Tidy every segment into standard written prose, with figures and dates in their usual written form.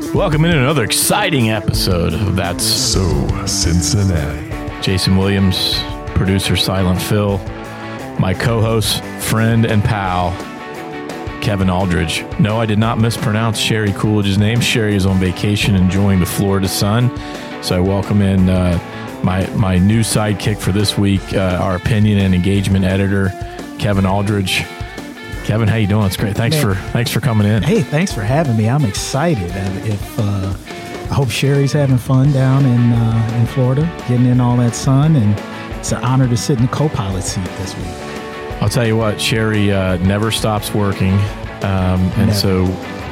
Welcome into another exciting episode of That's So Cincinnati. Jason Williams, producer Silent Phil, my co-host, friend, and pal, Kevin Aldridge. No, I did not mispronounce Sherry Coolidge's name. Sherry is on vacation enjoying the Florida sun. So I welcome in my new sidekick for this week, our opinion and engagement editor, Kevin Aldridge. Kevin, how you doing? It's great. Thanks for coming in. Hey, thanks for having me. I'm excited. I hope Sherry's having fun down in Florida, getting in all that sun, and it's an honor to sit in the co-pilot seat this week. I'll tell you what, Sherry never stops working, and so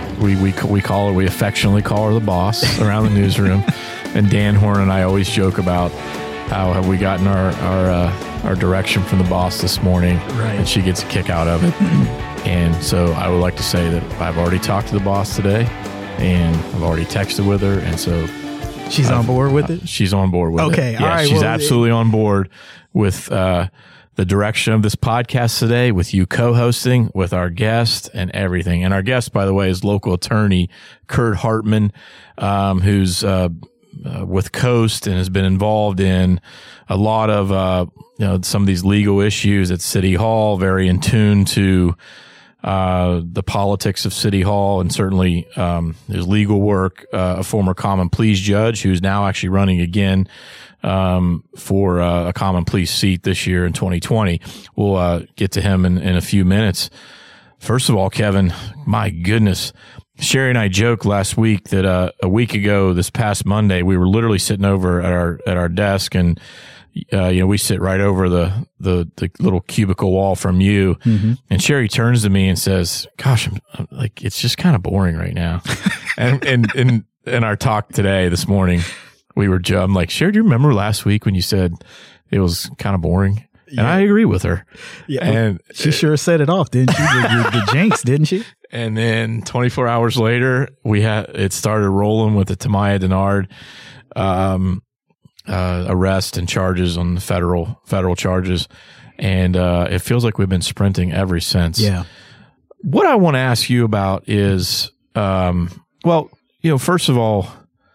we affectionately call her the boss around the newsroom. And Dan Horn and I always joke about how have we gotten our direction from the boss this morning, right? And she gets a kick out of it. And so I would like to say that I've already talked to the boss today, and I've already texted with her, and so she's on board with it. She's on board with it. Okay, yeah, all right. She's absolutely on board with the direction of this podcast today, with you co-hosting, with our guest, and everything. And our guest, by the way, is local attorney Kurt Hartman, who's with Coast and has been involved in a lot of some of these legal issues at City Hall. Very in tune to the politics of City Hall, and certainly his legal work. A former common pleas judge who's now actually running again for a common pleas seat this year in 2020. We'll get to him in a few minutes. First of all, Kevin, my goodness, Sherry and I joked last week that a week ago, this past Monday, we were literally sitting over at our desk, and we sit right over the little cubicle wall from you. Mm-hmm. And Sherry turns to me and says, "Gosh, I'm like, it's just kind of boring right now." And in our talk today, this morning, I'm like, "Sherry, do you remember last week when you said it was kind of boring?" Yeah. And I agree with her. Yeah, and she sure set it off, didn't she? The jinx, didn't she? And then 24 hours later, it started rolling with the Tamaya Denard arrest and charges on the federal charges, and it feels like we've been sprinting ever since. Yeah. What I want to ask you about is, first of all,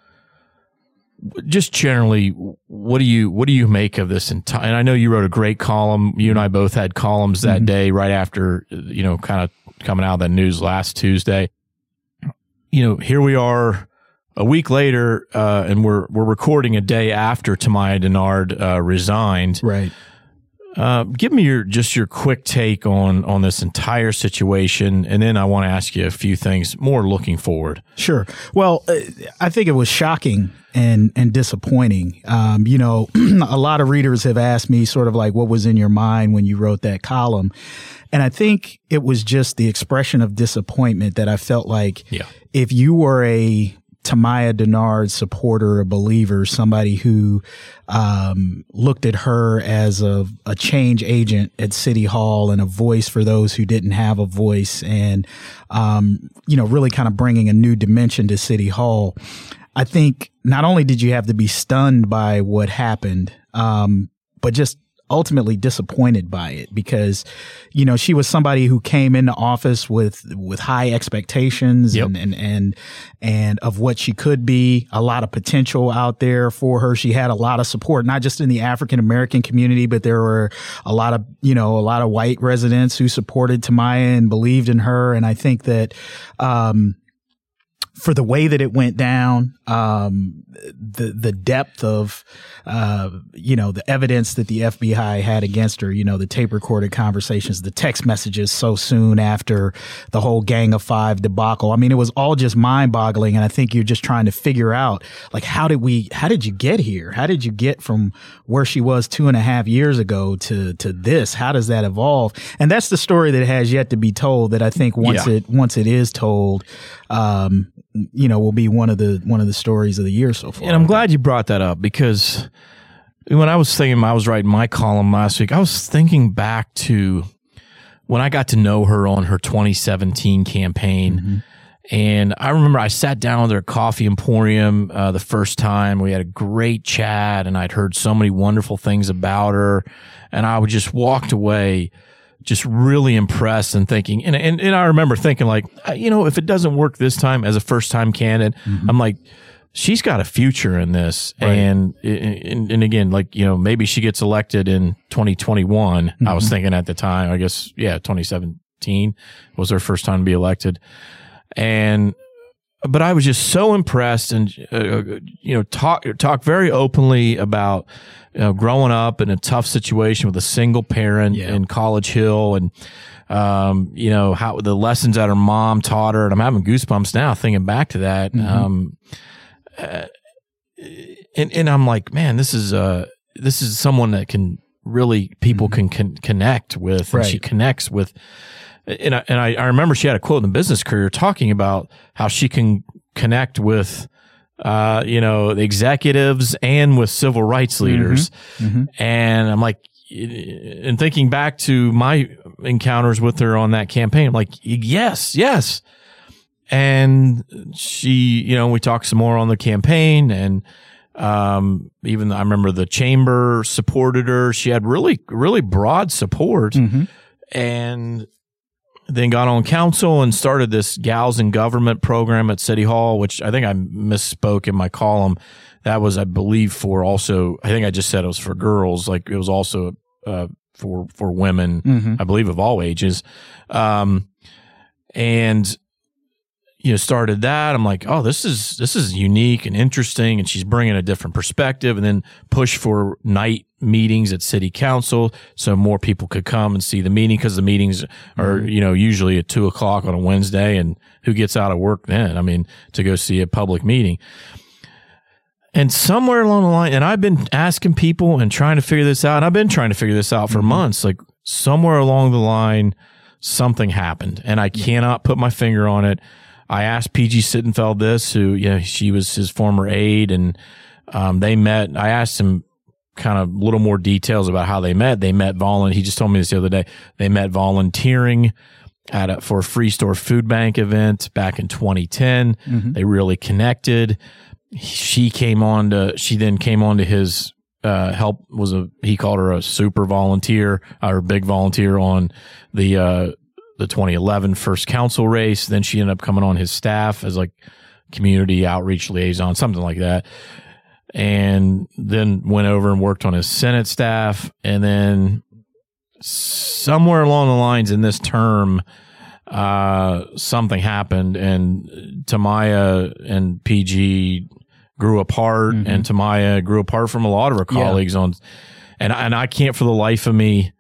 just generally, what do you make of this entire? And I know you wrote a great column. You and I both had columns that day, right after kind of coming out of that news last Tuesday. Here we are a week later, and we're recording a day after Tamaya Denard resigned. Right. Give me your quick take on this entire situation, and then I want to ask you a few things more looking forward. Sure. Well, I think it was shocking and disappointing. A lot of readers have asked me sort of like, what was in your mind when you wrote that column? And I think it was just the expression of disappointment that I felt like if you were a Tamaya Denard supporter, a believer, somebody who looked at her as a change agent at City Hall and a voice for those who didn't have a voice, and really kind of bringing a new dimension to City Hall. I think not only did you have to be stunned by what happened, but just ultimately disappointed by it, because she was somebody who came into office with high expectations and of what she could be, a lot of potential out there for her. She had a lot of support, not just in the African American community, but there were a lot of white residents who supported Tamaya and believed in her. And I think that for the way that it went down, the depth of, the evidence that the FBI had against her, the tape recorded conversations, the text messages so soon after the whole Gang of Five debacle. I mean, it was all just mind boggling. And I think you're just trying to figure out, like, how did you get here? How did you get from where she was 2.5 years ago to this? How does that evolve? And that's the story that has yet to be told, that I think once it is told, will be one of the stories of the year so far. And I'm glad you brought that up, because when I was writing my column last week, I was thinking back to when I got to know her on her 2017 campaign. Mm-hmm. And I remember I sat down with her at Coffee Emporium the first time. We had a great chat, and I'd heard so many wonderful things about her. And I just walked away just really impressed and thinking, and I remember thinking like, if it doesn't work this time as a first time candidate, I'm like, she's got a future in this. Right. And again, like, maybe she gets elected in 2021. I was thinking at the time, I guess, 2017 was her first time to be elected. But I was just so impressed and, talk very openly about, growing up in a tough situation with a single parent in College Hill and, how the lessons that her mom taught her. And I'm having goosebumps now thinking back to that. And I'm like, man, this is someone that can really, people can connect with, and she connects with. And I remember she had a quote in the Business Courier talking about how she can connect with, the executives and with civil rights leaders. And I'm like, and thinking back to my encounters with her on that campaign, I'm like, yes. And she, we talked some more on the campaign, and even I remember the chamber supported her. She had really, really broad support, and then got on council and started this Gals in Government program at City Hall, which I think I misspoke in my column. That was, I believe, I think I just said it was for girls. Like it was also for women, I believe, of all ages. And started that. I'm like, oh, this is unique and interesting, and she's bringing a different perspective. And then push for night meetings at City Council so more people could come and see the meeting, because the meetings are usually at 2:00 on a Wednesday, and who gets out of work then? I mean, to go see a public meeting. And somewhere along the line, and I've been asking people and trying to figure this out, and I've been trying to figure this out for months. Like somewhere along the line, something happened, and I cannot put my finger on it. I asked PG Sittenfeld this, who, she was his former aide, and they met. I asked him kind of little more details about how they met. They met he just told me this the other day. They met volunteering for a Free Store Food Bank event back in 2010. They really connected. She then came on to his help. He called her a super volunteer, or big volunteer on the 2011 first council race. Then she ended up coming on his staff as like community outreach liaison, something like that. And then went over and worked on his Senate staff. And then somewhere along the lines in this term, something happened, and Tamaya and PG grew apart, and Tamaya grew apart from a lot of her colleagues and I can't for the life of me,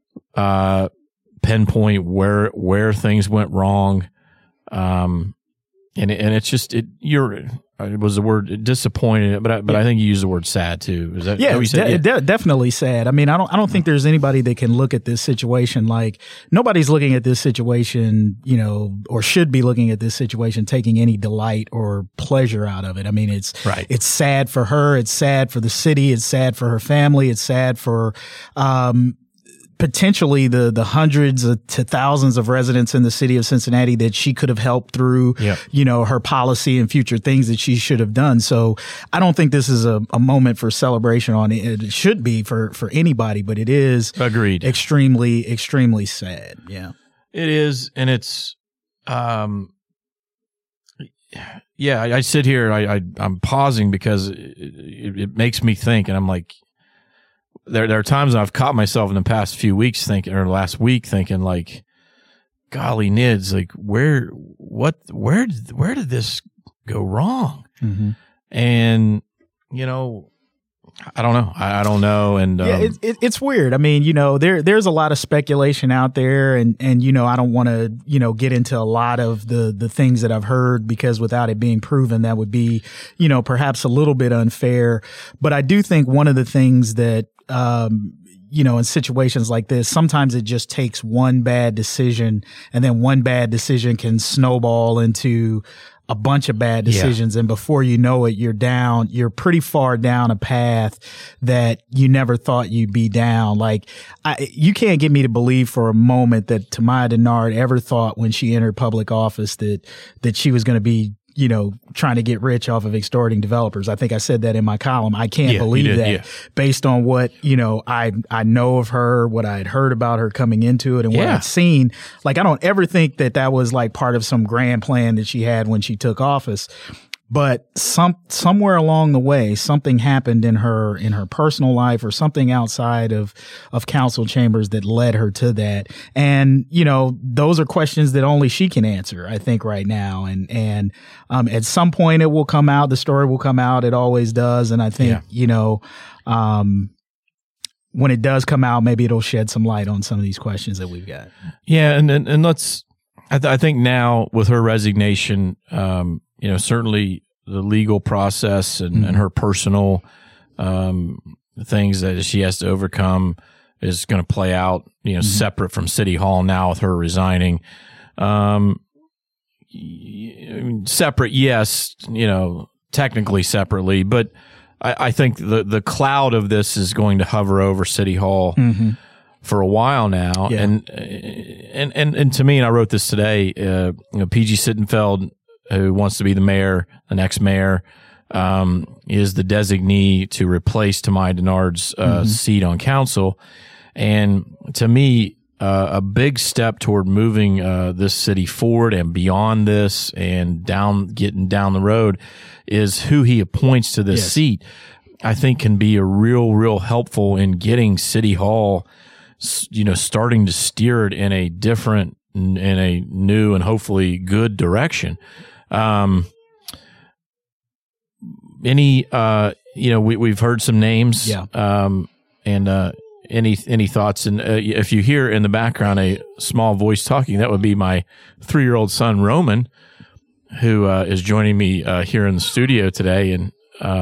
pinpoint where things went wrong. And it's just, it was the word disappointed, but I think you used the word sad too. Is that what you said? Definitely sad. I mean, I don't think there's anybody that can look at this situation like, nobody's looking at this situation, or should be looking at this situation taking any delight or pleasure out of it. I mean, it's sad for her. It's sad for the city. It's sad for her family. It's sad for, potentially the hundreds to thousands of residents in the city of Cincinnati that she could have helped through, her policy and future things that she should have done. So I don't think this is a moment for celebration on it. It should be for anybody, but it is agreed extremely, extremely sad. Yeah, it is. And it's, I sit here, I'm pausing because it makes me think, and I'm like, there are times I've caught myself in the past few weeks thinking, or last week thinking, like, golly nids, like where did this go wrong? And I don't know. I don't know. And it's weird. I mean, there's a lot of speculation out there, and I don't want to get into a lot of the things that I've heard, because without it being proven, that would be perhaps a little bit unfair. But I do think one of the things that in situations like this, sometimes it just takes one bad decision, and then one bad decision can snowball into a bunch of bad decisions. And before you know it, you're pretty far down a path that you never thought you'd be down. Like, you can't get me to believe for a moment that Tamaya Dennard ever thought when she entered public office that she was going to be, trying to get rich off of extorting developers. I think I said that in my column. I can't believe that based on what, I know of her, what I had heard about her coming into it and what I'd seen. Like, I don't ever think that was like part of some grand plan that she had when she took office. But somewhere along the way, something happened in her personal life or something outside of council chambers that led her to that. And, those are questions that only she can answer, I think, right now. And at some point it will come out. The story will come out. It always does. And I think, when it does come out, maybe it'll shed some light on some of these questions that we've got. Yeah. And I think now with her resignation, certainly the legal process and her personal things that she has to overcome is going to play out, separate from City Hall now with her resigning. Separate, yes, technically separately, but I think the cloud of this is going to hover over City Hall for a while now. Yeah. And to me, and I wrote this today, P.G. Sittenfeld, who wants to be the next mayor, is the designee to replace Tamai Denard's seat on council. And to me, a big step toward moving this city forward and beyond this and getting down the road is who he appoints to this seat. I think can be a real helpful in getting City Hall, starting to steer it in a different, in a new and hopefully good direction. We've heard some names. Yeah. Any thoughts? And if you hear in the background a small voice talking, that would be my 3-year-old son, Roman, who is joining me here in the studio today. And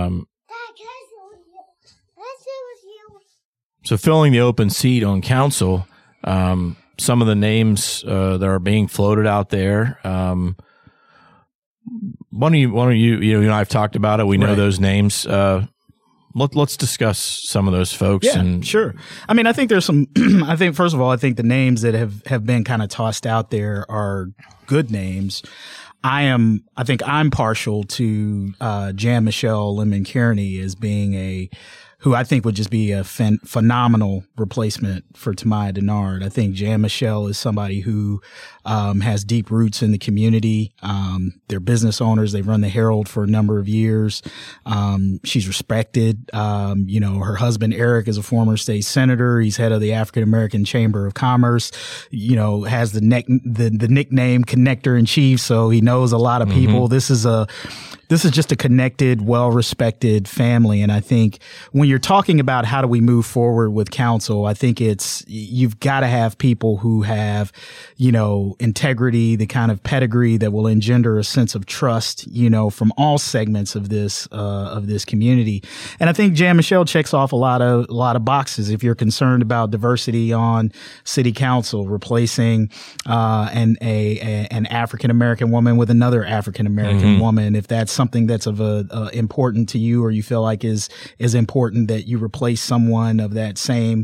so filling the open seat on council, some of the names that are being floated out there, why don't you I've talked about it. We know those names. Let's discuss some of those folks. Yeah, sure. I mean, I think there's some, I think first of all, I think the names that have been kind of tossed out there are good names. I think I'm partial to Jan Michelle Lemon Kearney as being who I think would just be a phenomenal replacement for Tamai Denard. I think Jan Michelle is somebody who has deep roots in the community. They're business owners. They've run the Herald for a number of years. She's respected. Her husband, Eric, is a former state senator. He's head of the African American Chamber of Commerce, has the nickname Connector in Chief. So he knows a lot of people. This is just a connected, well-respected family. And I think when you're talking about how do we move forward with council, I think you've got to have people who have, integrity, the kind of pedigree that will engender a sense of trust, from all segments of this community. And I think Jan Michelle checks off a lot of boxes. If you're concerned about diversity on city council, replacing, an African-American woman with another African-American woman, if that's something that's important to you, or you feel like is important that you replace someone of that same,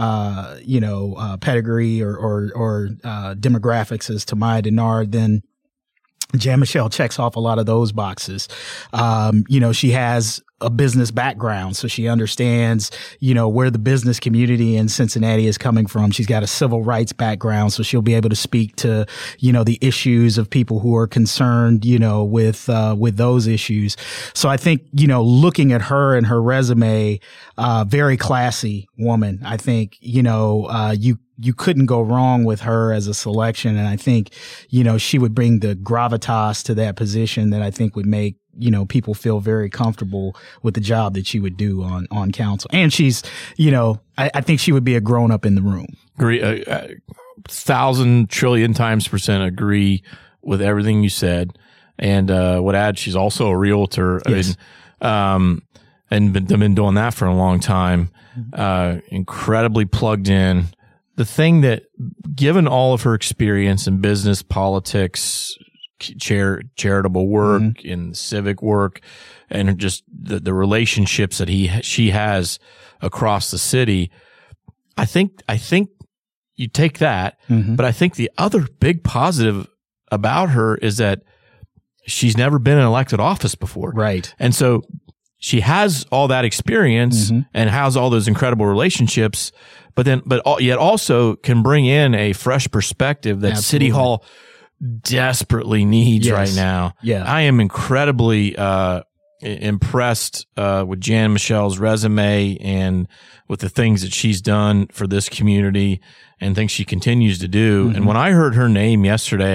pedigree or demographics as Tamai Denard, then Jan Michelle checks off a lot of those boxes. She has a business background, so she understands, where the business community in Cincinnati is coming from. She's got a civil rights background, so she'll be able to speak to, the issues of people who are concerned, with those issues. So I think, looking at her and her resume, very classy woman. I think, you couldn't go wrong with her as a selection. And I think, she would bring the gravitas to that position that I think would make, people feel very comfortable with the job that she would do on council. And she's, I think she would be a grown up in the room. Agree, 1,000 trillion times % agree with everything you said. And, would add, she's also a realtor. Yes. And been doing that for a long time. Incredibly plugged in. The thing that, given all of her experience in business, politics, charitable work, in civic work, and just the relationships that she has across the city, I think you take that, but I think the other big positive about her is that she's never been in elected office before. Right. And so she has all that experience and has all those incredible relationships, but yet also can bring in a fresh perspective that City Hall desperately needs right now. Yeah. I am incredibly impressed with Jan Michelle's resume and with the things that she's done for this community and things she continues to do. And when I heard her name yesterday,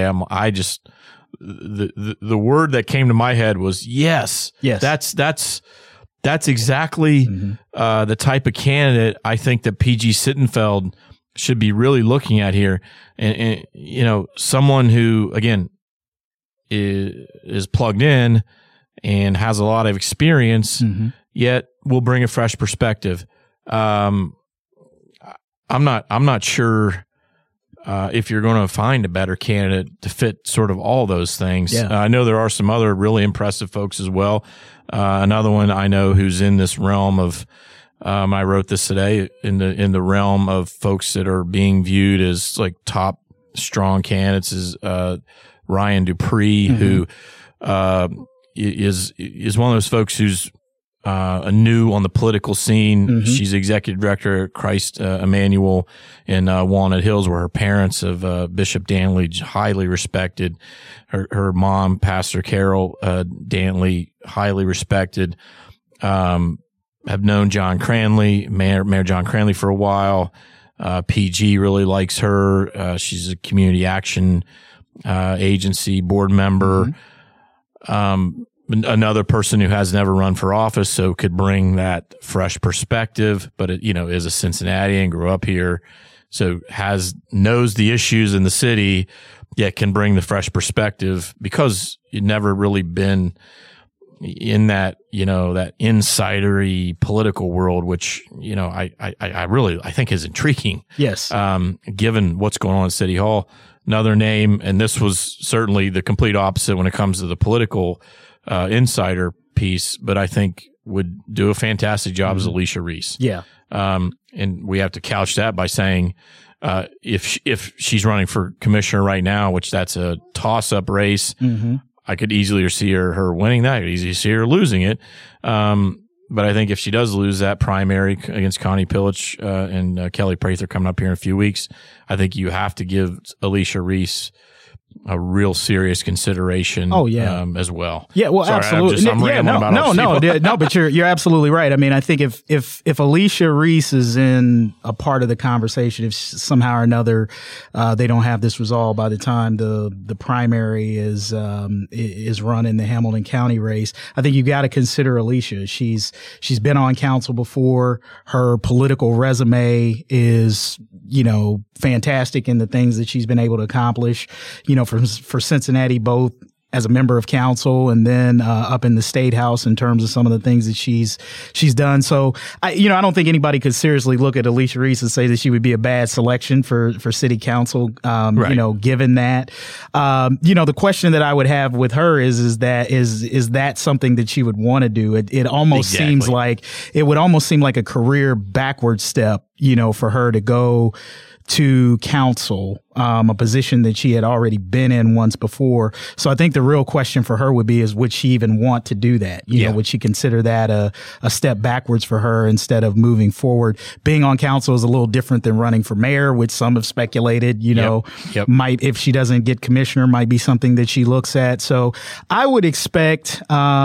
the word that came to my head was yes. That's exactly the type of candidate I think that PG Sittenfeld should be really looking at here. And you know, someone who, again, is plugged in and has a lot of experience, yet will bring a fresh perspective. I'm not sure if you're going to find a better candidate to fit sort of all those things. I know there are some other really impressive folks as well. Another one I know who's in this realm of, I wrote this today, in the realm of folks that are being viewed as like top strong candidates is Ryan Dupree, who is one of those folks who's new on the political scene. She's executive director at Christ Emmanuel in Walnut Hills, where her parents of Bishop Dantley, highly respected. Her mom, Pastor Carol Dantley, highly respected. Have known John Cranley, Mayor John Cranley, for a while. PG really likes her. She's a community action agency board member. Another person who has never run for office, so could bring that fresh perspective, but is a Cincinnatian, grew up here, so knows the issues in the city, yet can bring the fresh perspective because you'd never really been in that, that insidery political world, which, I think is intriguing. Yes. Given what's going on at City Hall. Another name, and this was certainly the complete opposite when it comes to the political insider piece, but I think would do a fantastic job as Alicia Reese. Yeah. And we have to couch that by saying, if she's running for commissioner right now, which that's a toss-up race, I could easily see her winning that. I could easily see her losing it. But I think if she does lose that primary against Connie Pillich and Kelly Prather coming up here in a few weeks, I think you have to give Alicia Reese a real serious consideration. As well. Yeah, well, sorry, absolutely. I'm rambling about no, but you're absolutely right. I mean, I think if Alicia Reese is in a part of the conversation, if somehow or another they don't have this resolved by the time the primary is run in the Hamilton County race, I think you got to consider Alicia. She's been on council before. Her political resume is fantastic in the things that she's been able to accomplish, for Cincinnati, both as a member of council and then up in the state house in terms of some of the things that she's done. So I don't think anybody could seriously look at Alicia Reese and say that she would be a bad selection for city council. Right. Given that, the question that I would have with her is that something that she would want to do? It almost seems like it would almost seem like a career backward step, for her to go to council, a position that she had already been in once before. So I think the real question for her would be would she even want to do that? Would she consider that a step backwards for her instead of moving forward? Being on council is a little different than running for mayor, which some have speculated, might, if she doesn't get commissioner, might be something that she looks at. So I would expect,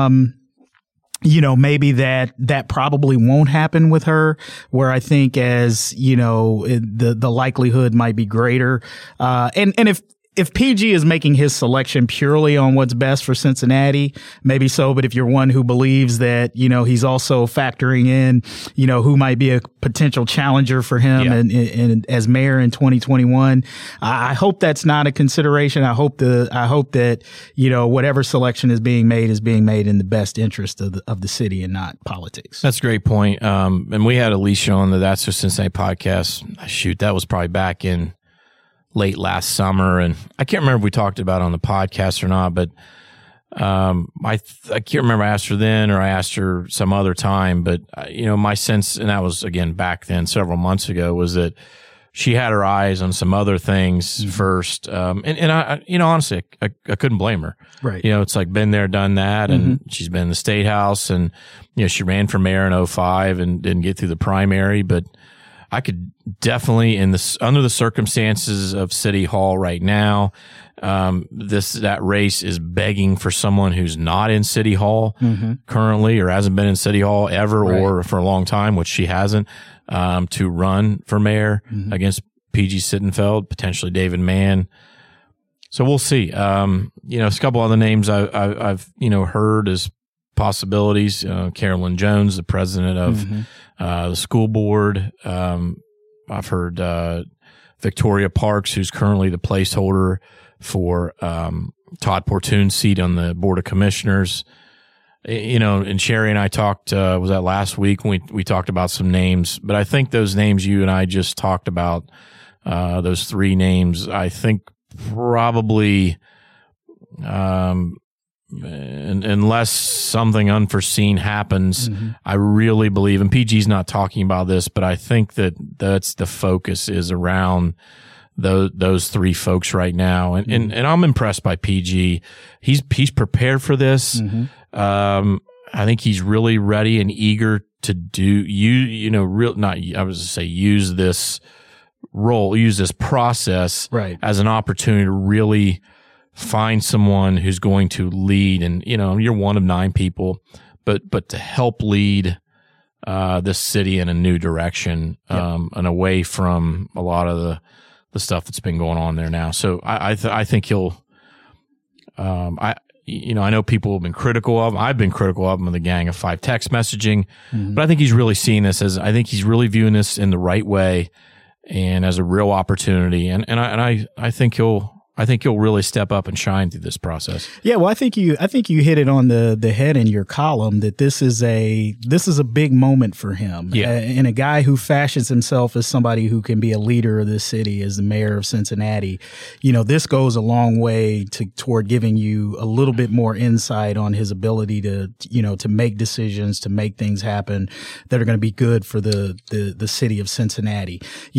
maybe that probably won't happen with her, where I think the likelihood might be greater. And if PG is making his selection purely on what's best for Cincinnati, maybe so. But if you're one who believes that, he's also factoring in, who might be a potential challenger for him and as mayor in 2021, I hope that's not a consideration. I hope that, whatever selection is being made in the best interest of the city and not politics. That's a great point. And we had Alicia on the That's Just Cincinnati podcast. Shoot, that was probably back in late last summer, and I can't remember if we talked about it on the podcast or not, but I can't remember I asked her then or I asked her some other time, but my sense, and that was again back then several months ago, was that she had her eyes on some other things first. And I, honestly, I couldn't blame her. Right. It's like been there, done that. And she's been in the State House, and, she ran for mayor in 2005 and didn't get through the primary, but I could definitely under the circumstances of City Hall right now, that race is begging for someone who's not in City Hall currently, or hasn't been in City Hall ever, or for a long time, which she hasn't, to run for mayor against PG Sittenfeld, potentially David Mann. So we'll see. A couple other names I've heard as possibilities. Carolyn Jones, the president of the school board. I've heard Victoria Parks, who's currently the placeholder for Todd Portun's seat on the Board of Commissioners. And Sherry and I talked, was that last week when we talked about some names, but I think those names you and I just talked about, those three names, I think probably, unless something unforeseen happens, I really believe, and PG's not talking about this, but I think that's the focus is around those three folks right now. And I'm impressed by PG. He's prepared for this. I think he's really ready and eager to use this role, use this process as an opportunity to really find someone who's going to lead. And, you're one of 9 people, but to help lead this city in a new direction, and away from a lot of the stuff that's been going on there now. So I think he'll, I know people have been critical of him. I've been critical of him in the Gang of Five text messaging, but I think he's really seeing this I think he's really viewing this in the right way and as a real opportunity. And I think he'll really step up and shine through this process. Yeah, well, I think you hit it on the head in your column that this is a big moment for him. Yeah. And a guy who fashions himself as somebody who can be a leader of this city, as the mayor of Cincinnati. This goes a long way toward giving you a little bit more insight on his ability to make decisions, to make things happen that are going to be good for the city of Cincinnati.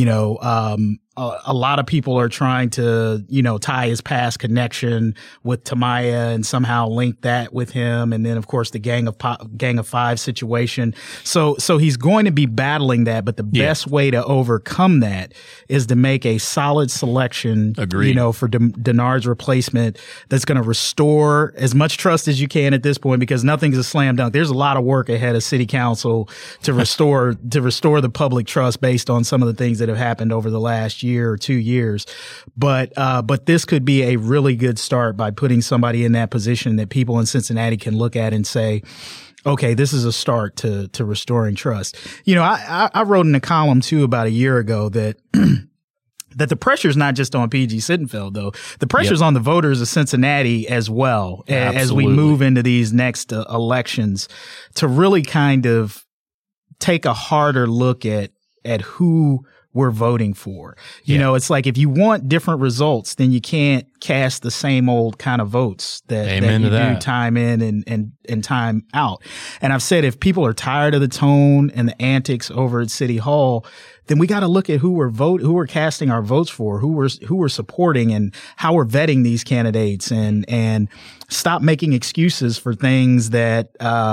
A lot of people are trying to, tie his past connection with Tamaya and somehow link that with him. And then, of course, the Gang of Five situation. So he's going to be battling that. But the best way to overcome that is to make a solid selection, for Denard's replacement that's going to restore as much trust as you can at this point, because nothing's a slam dunk. There's a lot of work ahead of city council to restore the public trust based on some of the things that have happened over the last year or 2 years. But this could be a really good start by putting somebody in that position that people in Cincinnati can look at and say, okay, this is a start to restoring trust. I wrote in a column too about a year ago that that the pressure's not just on PG Sittenfeld, though. The pressure's on the voters of Cincinnati as well, as we move into these next elections, to really kind of take a harder look at who we're voting for. It's like if you want different results, then you can't cast the same old kind of votes that you do time in and time out. And I've said if people are tired of the tone and the antics over at City Hall, then we got to look at who we're casting our votes for, who we're supporting, and how we're vetting these candidates, and stop making excuses for things that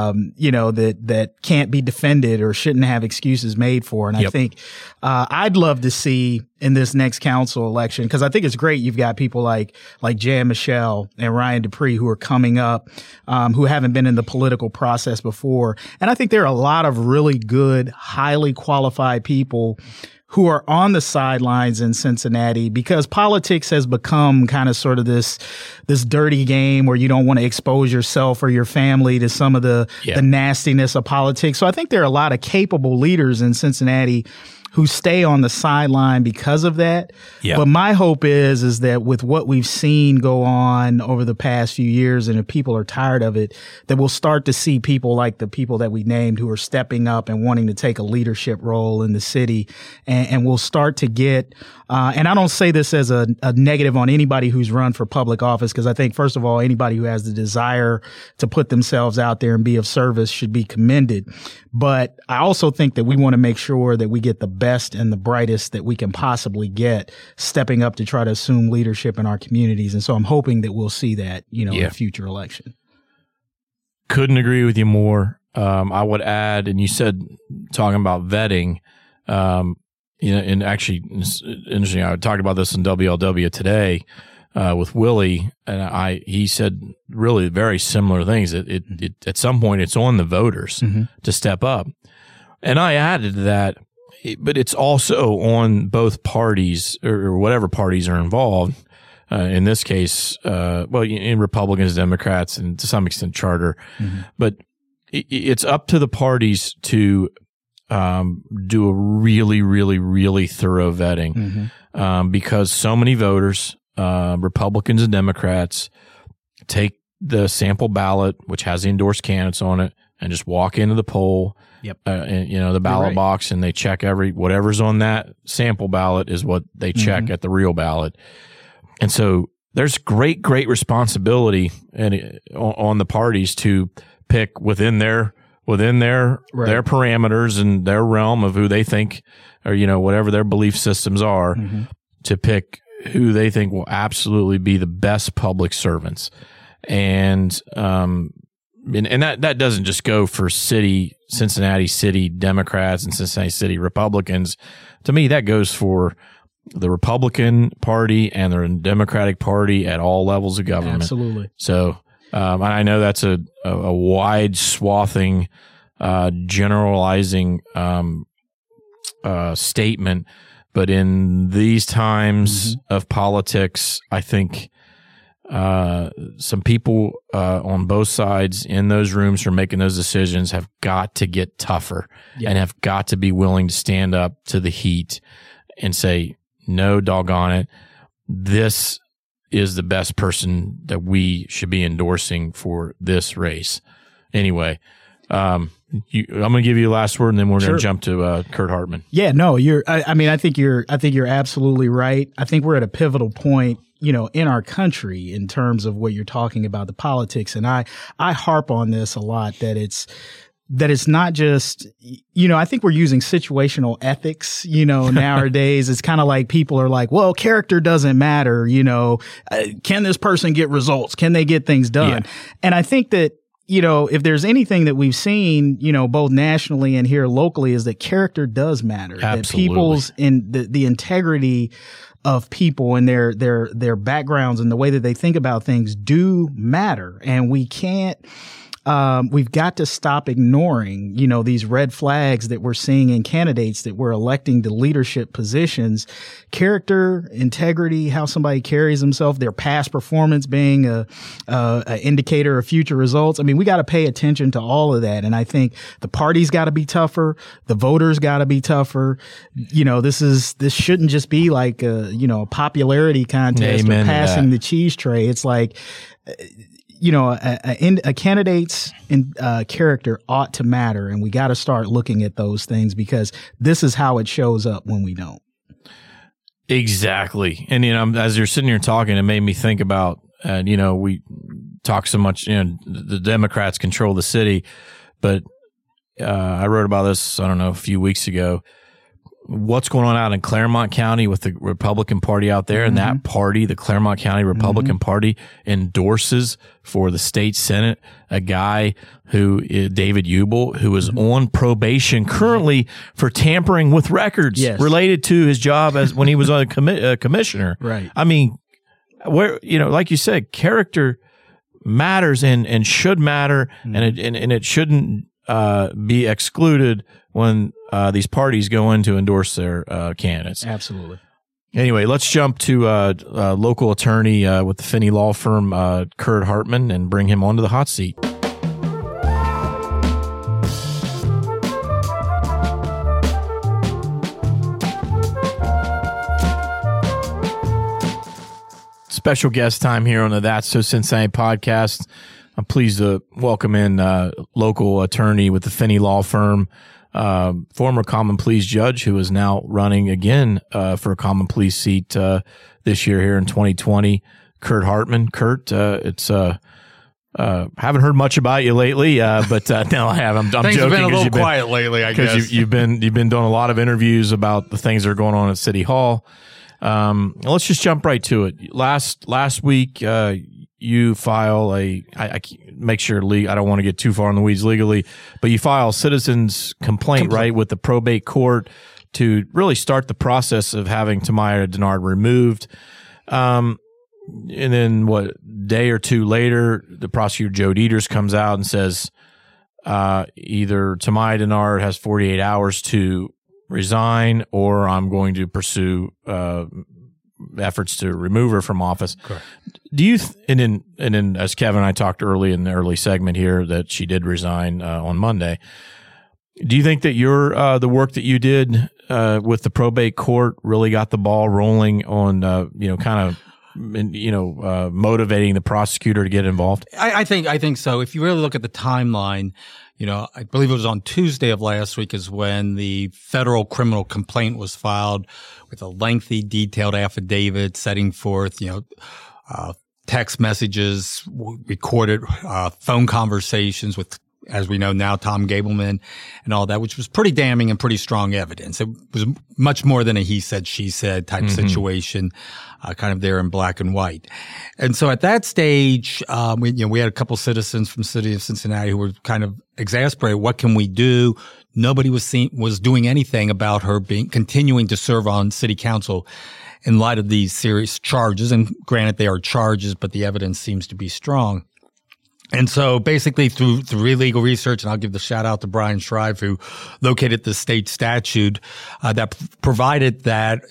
that can't be defended or shouldn't have excuses made for. And I think I'd love to see in this next council election, because I think it's great you've got people like Jan Michelle and Ryan Dupree who are coming up, who haven't been in the political process before. And I think there are a lot of really good, highly qualified people who are on the sidelines in Cincinnati, because politics has become kind of sort of this dirty game where you don't want to expose yourself or your family to some of the nastiness of politics. So I think there are a lot of capable leaders in Cincinnati who stay on the sideline because of that. Yeah. But my hope is that with what we've seen go on over the past few years, and if people are tired of it, that we'll start to see people like the people that we named who are stepping up and wanting to take a leadership role in the city. And we'll start to get, and I don't say this as a negative on anybody who's run for public office, because I think, first of all, anybody who has the desire to put themselves out there and be of service should be commended. But I also think that we want to make sure that we get the best and the brightest that we can possibly get stepping up to try to assume leadership in our communities. And so I'm hoping that we'll see that, in a future election. Couldn't agree with you more. I would add, and you said talking about vetting, and actually it's interesting. I talked about this in WLW today with Willie, and he said really very similar things. It at some point it's on the voters to step up, and I added to that, but it's also on both parties or whatever parties are involved. In this case, in Republicans, Democrats, and to some extent Charter, but it's up to the parties to do a really, really, really thorough vetting because so many voters, Republicans and Democrats, take the sample ballot, which has the endorsed candidates on it, and just walk into the poll, the ballot box, and they check whatever's on that sample ballot is what they check at the real ballot. And so there's great, great responsibility on the parties to pick within their parameters and their realm of who they think, or whatever their belief systems are, to pick who they think will absolutely be the best public servants. And that doesn't just go for Cincinnati City Democrats and Cincinnati City Republicans. To me, that goes for the Republican Party and the Democratic Party at all levels of government. Absolutely. So I know that's a wide swathing, generalizing statement, but in these times of politics, I think some people on both sides in those rooms who are making those decisions have got to get tougher and have got to be willing to stand up to the heat and say, no, doggone it, this is the best person that we should be endorsing for this race. Anyway, I'm going to give you the last word, and then we're going to jump to Kurt Hartman. Yeah, no, I think you're absolutely right. I think we're at a pivotal point, in our country in terms of what you're talking about, the politics. And I harp on this a lot, that it's not just, I think we're using situational ethics, nowadays. It's kind of like people are like, well, character doesn't matter. Can this person get results? Can they get things done? Yeah. And I think that, if there's anything that we've seen, both nationally and here locally, is that character does matter. Absolutely. That people's the integrity of people and their backgrounds and the way that they think about things do matter. And we can't, we've got to stop ignoring, these red flags that we're seeing in candidates that we're electing to leadership positions. Character, integrity, how somebody carries himself, their past performance being a indicator of future results. I mean, we got to pay attention to all of that. And I think the party's got to be tougher. The voters got to be tougher. This shouldn't just be like a popularity contest or passing the cheese tray. It's like, a candidate's character ought to matter, and we got to start looking at those things, because this is how it shows up when we don't. Exactly. And, as you're sitting here talking, it made me think about, we talk so much, the Democrats control the city, but I wrote about this, I don't know, a few weeks ago. What's going on out in Claremont County with the Republican Party out there, and that party, the Claremont County Republican Party, endorses for the state Senate a guy who is David Ubel, who is on probation currently for tampering with records related to his job as when he was a commissioner. Right. I mean, where like you said, character matters and should matter, and it shouldn't be excluded when these parties go in to endorse their candidates. Absolutely. Anyway, let's jump to local attorney with the Finney Law Firm, Kurt Hartman, and bring him onto the hot seat. Special guest time here on the That's So Cincinnati podcast. I'm pleased to welcome in local attorney with the Finney Law Firm, former common pleas judge who is now running again for a common pleas seat this year here in 2020, Kurt Hartman. Kurt, it's Haven't heard much about you lately, but no, I have. I'm Things joking. have been a little quiet lately, I guess. Because you've been doing a lot of interviews about the things that are going on at City Hall. Let's just jump right to it. Last week, you file I make sure I don't want to get too far in the weeds legally, but you file a citizen's complaint, right, with the probate court to really start the process of having Tamaya Dennard removed. And then day or two later, the prosecutor Joe Deters comes out and says, either Tamaya Dennard has 48 hours to resign, or I'm going to pursue efforts to remove her from office. Correct. Do you and then as Kevin and I talked early in the early segment here that she did resign on Monday. Do you think that the work that you did with the probate court really got the ball rolling on motivating the prosecutor to get involved? I think so. If you really look at the timeline, I believe it was on Tuesday of last week is when the federal criminal complaint was filed with a lengthy, detailed affidavit setting forth, text messages, recorded phone conversations with, as we know now, Tom Gableman and all that, which was pretty damning and pretty strong evidence. It was much more than a he said, she said type situation, kind of there in black and white. And so at that stage, we had a couple citizens from the city of Cincinnati who were kind of exasperated. What can we do? Nobody was doing anything about her continuing to serve on city council in light of these serious charges. And granted, they are charges, but the evidence seems to be strong. And so basically through legal research, and I'll give the shout out to Brian Shrive, who located the state statute that provided that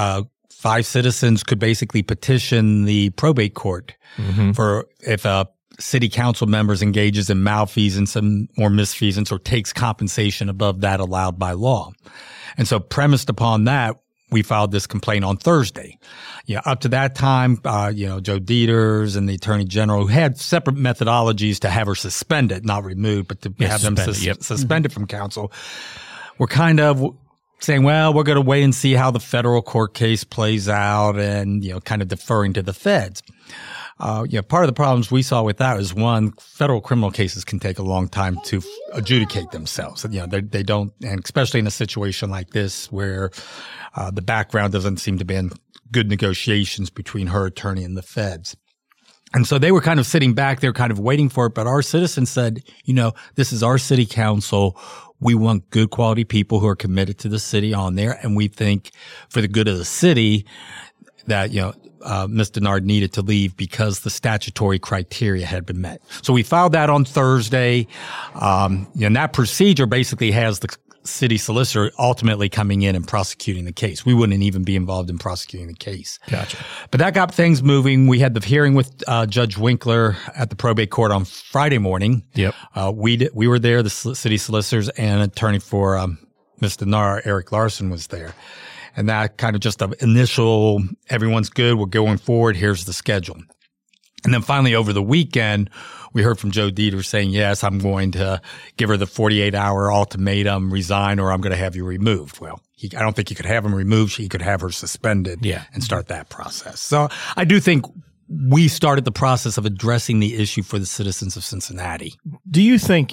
5 citizens could basically petition the probate court for if a city council members engages in malfeasance or misfeasance or takes compensation above that allowed by law. And so premised upon that, we filed this complaint on Thursday. Up to that time, Joe Deters and the Attorney General, who had separate methodologies to have her suspended, not removed, but to have them suspended from council, were kind of saying, well, we're going to wait and see how the federal court case plays out and, kind of deferring to the feds. Part of the problems we saw with that is, one, federal criminal cases can take a long time to adjudicate themselves. They don't, and especially in a situation like this where the background doesn't seem to be in good negotiations between her attorney and the feds. And so they were kind of sitting back there, kind of waiting for it. But our citizens said, this is our city council. We want good quality people who are committed to the city on there. And we think for the good of the city that, Ms. Dennard needed to leave because the statutory criteria had been met. So we filed that on Thursday. And that procedure basically has the city solicitor ultimately coming in and prosecuting the case. We wouldn't even be involved in prosecuting the case. Gotcha. But that got things moving. We had the hearing with Judge Winkler at the probate court on Friday morning. Yep. We were there, the city solicitors, and attorney for Ms. Dennard, Eric Larson, was there. And that kind of just an initial, everyone's good, we're going forward, here's the schedule. And then finally over the weekend, we heard from Joe Deters saying, yes, I'm going to give her the 48-hour ultimatum, resign, or I'm going to have you removed. Well, I don't think he could have him removed. He could have her suspended and start that process. So I do think we started the process of addressing the issue for the citizens of Cincinnati. Do you think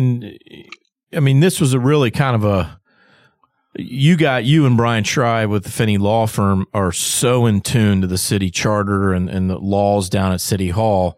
this was a really kind of you and Brian Shrive with the Finney Law Firm are so in tune to the city charter and the laws down at City Hall.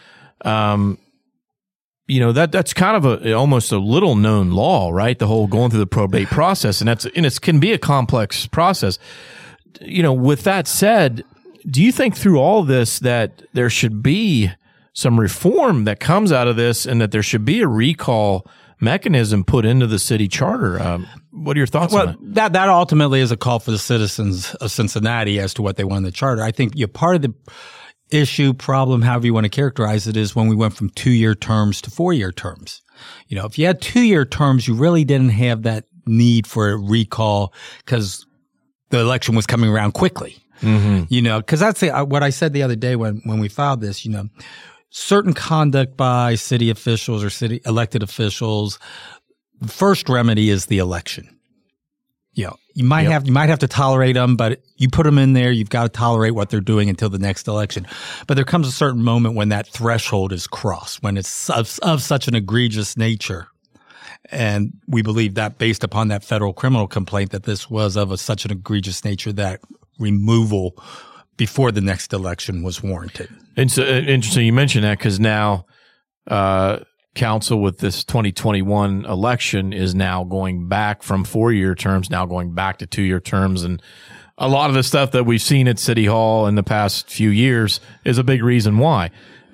That's kind of almost a little known law, right? The whole going through the probate process, and it can be a complex process. With that said, do you think through all of this that there should be some reform that comes out of this, and that there should be a recall mechanism put into the city charter? What are your thoughts on that? That ultimately is a call for the citizens of Cincinnati as to what they want in the charter. I think part of the issue, problem, however you want to characterize it, is when we went from 2-year terms to 4-year terms. If you had 2-year terms, you really didn't have that need for a recall because the election was coming around quickly. Because that's what I said the other day when we filed this, certain conduct by city officials or city elected officials, the first remedy is the election. You might have to tolerate them, but you put them in there, you've got to tolerate what they're doing until the next election. But there comes a certain moment when that threshold is crossed, when it's of such an egregious nature. And we believe that based upon that federal criminal complaint that this was of such an egregious nature that removal before the next election was warranted. And so interesting you mentioned that, because now council with this 2021 election is now going back from 4-year terms, now going back to 2-year terms. And a lot of the stuff that we've seen at City Hall in the past few years is a big reason why.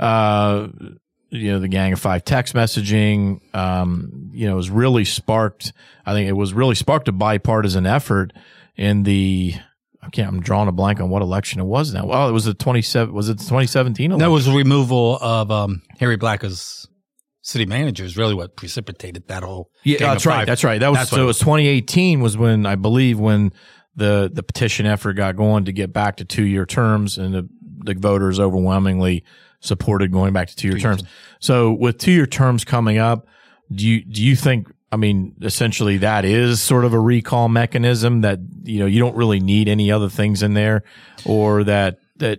The Gang of Five text messaging, was really sparked. I think it was really sparked a bipartisan effort in I'm drawing a blank on what election it was now. Well, it was the 2017 election? That was the removal of Harry Black as city manager is really what precipitated that whole. Yeah, that's right. That's right. It was 2018 was when I believe when the petition effort got going to get back to 2-year terms, and the voters overwhelmingly supported going back to 2-year terms. So with 2-year terms coming up, do you think, essentially that is sort of a recall mechanism that, you don't really need any other things in there, or let's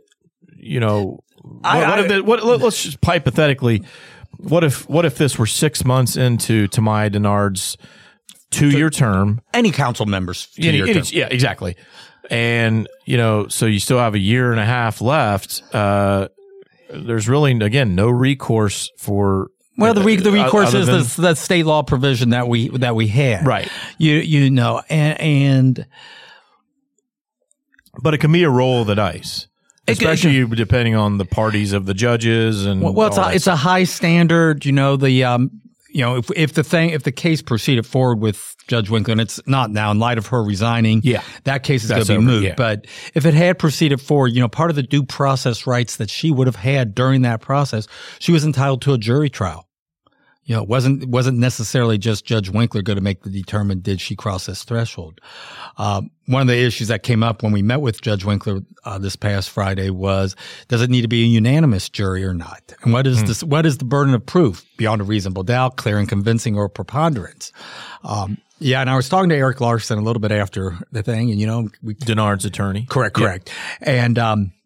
just hypothetically, what if this were 6 months into Tamaya Denard's 2-year term? Any council members 2-year term. Yeah, exactly. And, so you still have a year and a half left. There's really, again, no recourse for. Well, the recourse is the state law provision that we had. Right. But it can be a roll of the dice. Especially depending on the parties of the judges and it's a high standard. If the case proceeded forward with Judge Winkler, and it's not now in light of her resigning, that case is going to be moot. Yeah. But if it had proceeded forward, part of the due process rights that she would have had during that process, she was entitled to a jury trial. It wasn't necessarily just Judge Winkler going to make the determine did she cross this threshold. One of the issues that came up when we met with Judge Winkler this past Friday was, does it need to be a unanimous jury or not? And what is the burden of proof beyond a reasonable doubt, clear and convincing, or preponderance? And I was talking to Eric Larson a little bit after the thing, and Denard's attorney. Correct. And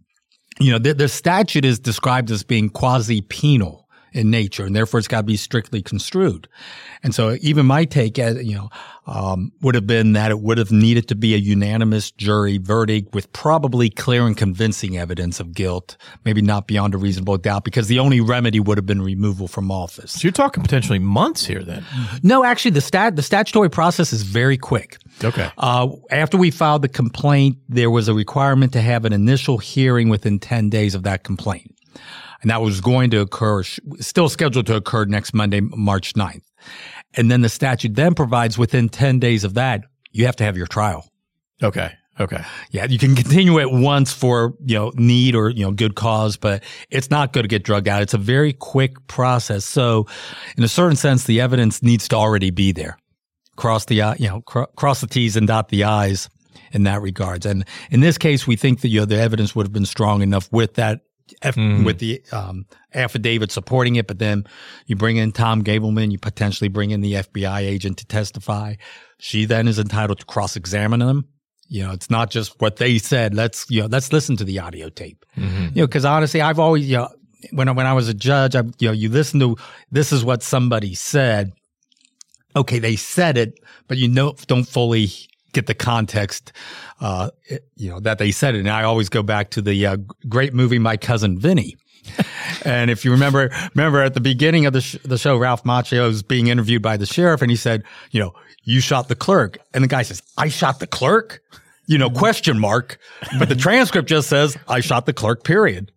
the statute is described as being quasi-penal in nature, and therefore it's got to be strictly construed. And so even my take, would have been that it would have needed to be a unanimous jury verdict with probably clear and convincing evidence of guilt, maybe not beyond a reasonable doubt, because the only remedy would have been removal from office. So you're talking potentially months here then? No, actually the statutory process is very quick. Okay. After we filed the complaint, there was a requirement to have an initial hearing within 10 days of that complaint. And that was going to occur, still scheduled to occur next Monday, March 9th. And then the statute then provides within 10 days of that, you have to have your trial. Okay. Yeah, you can continue it once for, need or, good cause, but it's not going to get drug out. It's a very quick process. So in a certain sense, the evidence needs to already be there. Cross the T's and dot the I's in that regards. And in this case, we think that, the evidence would have been strong enough with that with the affidavit supporting it, but then you bring in Tom Gableman, you potentially bring in the FBI agent to testify. She then is entitled to cross-examine them. It's not just what they said. Let's listen to the audio tape. Because honestly, I've always, when I was a judge, you listen to, this is what somebody said. Okay, they said it, but don't fully get the context, that they said it. And I always go back to the great movie, My Cousin Vinny. And if you remember at the beginning of the show, Ralph Macchio was being interviewed by the sheriff, and he said, you shot the clerk. And the guy says, I shot the clerk? Question mark. But the transcript just says, I shot the clerk, period.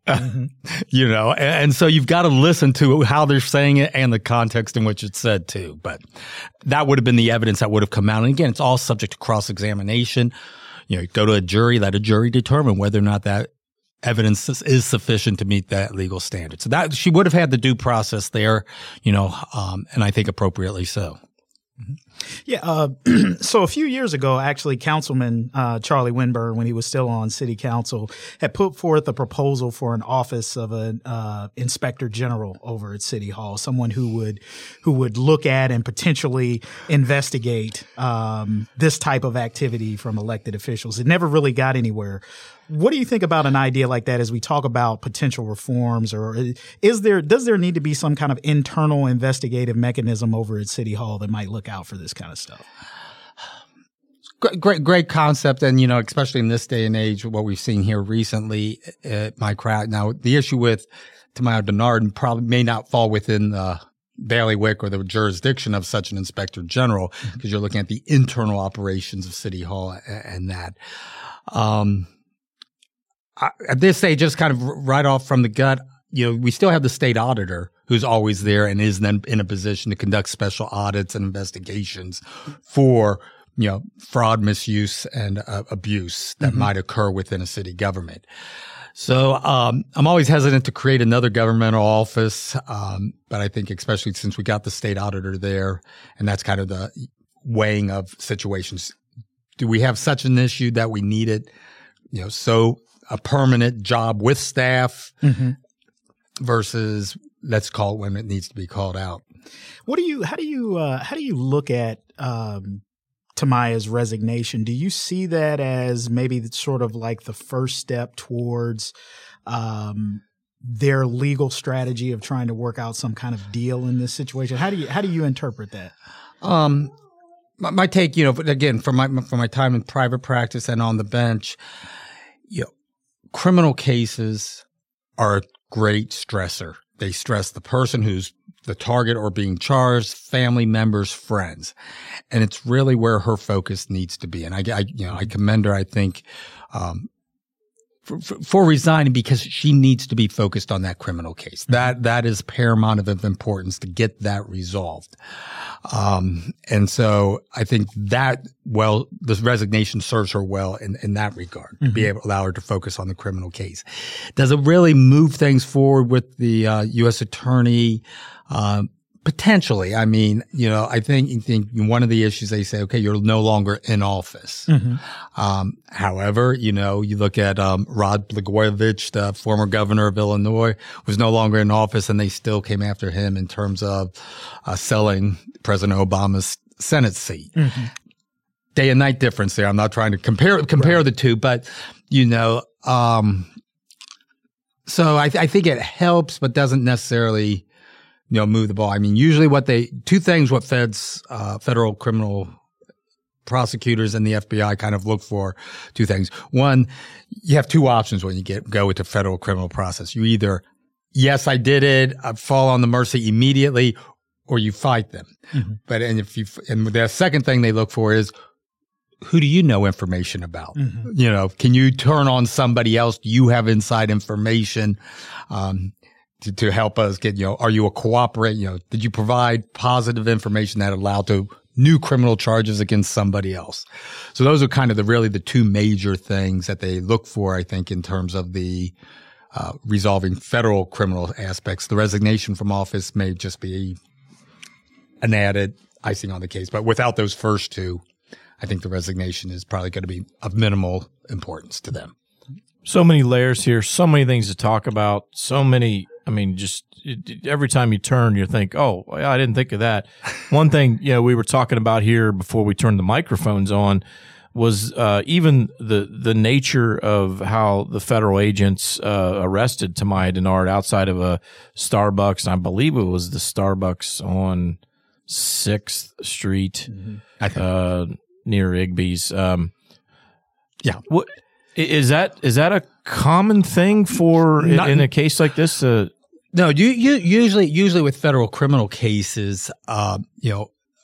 And so you've got to listen to how they're saying it and the context in which it's said too. But that would have been the evidence that would have come out. And again, it's all subject to cross-examination. You go to a jury, let a jury determine whether or not that evidence is sufficient to meet that legal standard. So that she would have had the due process there, and I think appropriately so. Yeah. So a few years ago, actually, Councilman Charlie Winburn, when he was still on city council, had put forth a proposal for an office of an inspector general over at City Hall, someone who would look at and potentially investigate this type of activity from elected officials. It never really got anywhere. What do you think about an idea like that as we talk about potential reforms, or does there need to be some kind of internal investigative mechanism over at City Hall that might look out for this kind of stuff? Great concept. And, especially in this day and age, what we've seen here recently at my crowd. Now, the issue with Tamayo Dennard probably may not fall within the bailiwick or the jurisdiction of such an inspector general, because you're looking at the internal operations of City Hall and that. At this stage, just kind of right off from the gut, we still have the state auditor who's always there and is then in a position to conduct special audits and investigations for, fraud, misuse, and abuse that might occur within a city government. So I'm always hesitant to create another governmental office, but I think especially since we got the state auditor there, and that's kind of the weighing of situations. Do we have such an issue that we need it, so a permanent job with staff versus let's call it when it needs to be called out? How do you look at Tamaya's resignation? Do you see that as maybe sort of like the first step towards their legal strategy of trying to work out some kind of deal in this situation? How do you interpret that? My take, again, from my time in private practice and on the bench, criminal cases are a great stressor. They stress the person who's the target or being charged, family members, friends. And it's really where her focus needs to be. And I commend her, I think, for resigning, because she needs to be focused on that criminal case. That is paramount of importance to get that resolved. And so I think that, this resignation serves her well in that regard, to be able to allow her to focus on the criminal case. Does it really move things forward with the U.S. attorney? Potentially. I mean, I think one of the issues they say, okay, you're no longer in office. However, you look at Rod Blagojevich, the former governor of Illinois, was no longer in office, and they still came after him in terms of selling President Obama's Senate seat. Day and night difference there. I'm not trying to compare the two, but so I think it helps, but doesn't necessarily move the ball. I mean, usually what federal criminal prosecutors and the FBI kind of look for, two things. One, you have two options when you go with the federal criminal process. You either, yes, I did it, I fall on the mercy immediately, or you fight them. And the second thing they look for is, who do you know information about? Can you turn on somebody else? Do you have inside information? To help us get, are you a cooperator? Did you provide positive information that allowed to new criminal charges against somebody else? So those are kind of the two major things that they look for, I think, in terms of the resolving federal criminal aspects. The resignation from office may just be an added icing on the case, but without those first two, I think the resignation is probably going to be of minimal importance to them. So many layers here, so many things to talk about, so many. I mean, just every time you turn, you think, oh, I didn't think of that. One thing, we were talking about here before we turned the microphones on was even the nature of how the federal agents arrested Tamayo Dennard outside of a Starbucks. I believe it was the Starbucks on 6th Street near Igby's. Yeah. What is that a common thing for in a case like this? No, usually with federal criminal cases, the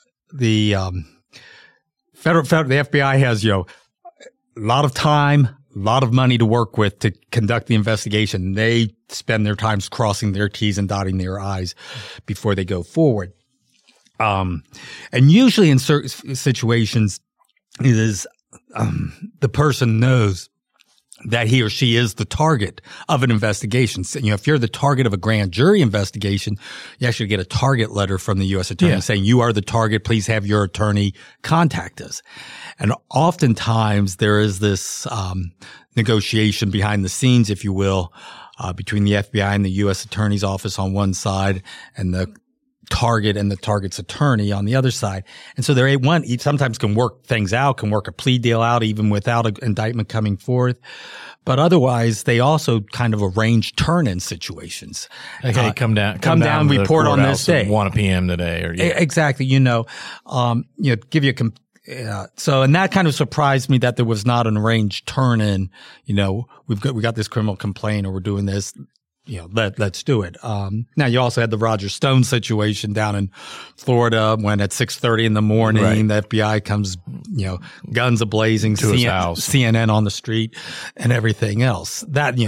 FBI has, a lot of time, a lot of money to work with to conduct the investigation. They spend their time crossing their T's and dotting their I's before they go forward. And usually in certain situations, it is, the person knows that he or she is the target of an investigation. So, if you're the target of a grand jury investigation, you actually get a target letter from the U.S. attorney saying you are the target. Please have your attorney contact us. And oftentimes there is this negotiation behind the scenes, if you will, between the FBI and the U.S. attorney's office on one side and the target and the target's attorney on the other side. And so each sometimes can work things out, can work a plea deal out even without an indictment coming forth. But otherwise, they also kind of arrange turn-in situations. Okay, come down, report on this day. At 1 p.m. today. Or Exactly. Give you so, and that kind of surprised me that there was not an arranged turn-in. We got this criminal complaint or we're doing this. Let's do it. Now you also had the Roger Stone situation down in Florida when at 6:30 in the morning, the FBI comes, guns a-blazing, to his house, CNN on the street and everything else. That,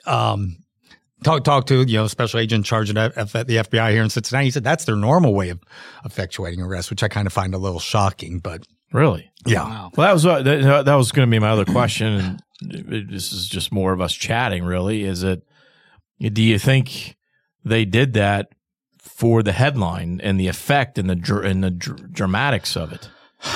talk to, special agent in charge of the FBI here in Cincinnati. He said that's their normal way of effectuating arrests, which I kind of find a little shocking, but. Really? Yeah. Wow. Well, that was going to be my other question. And this is just more of us chatting, really. Do you think they did that for the headline and the effect and the dramatics of it?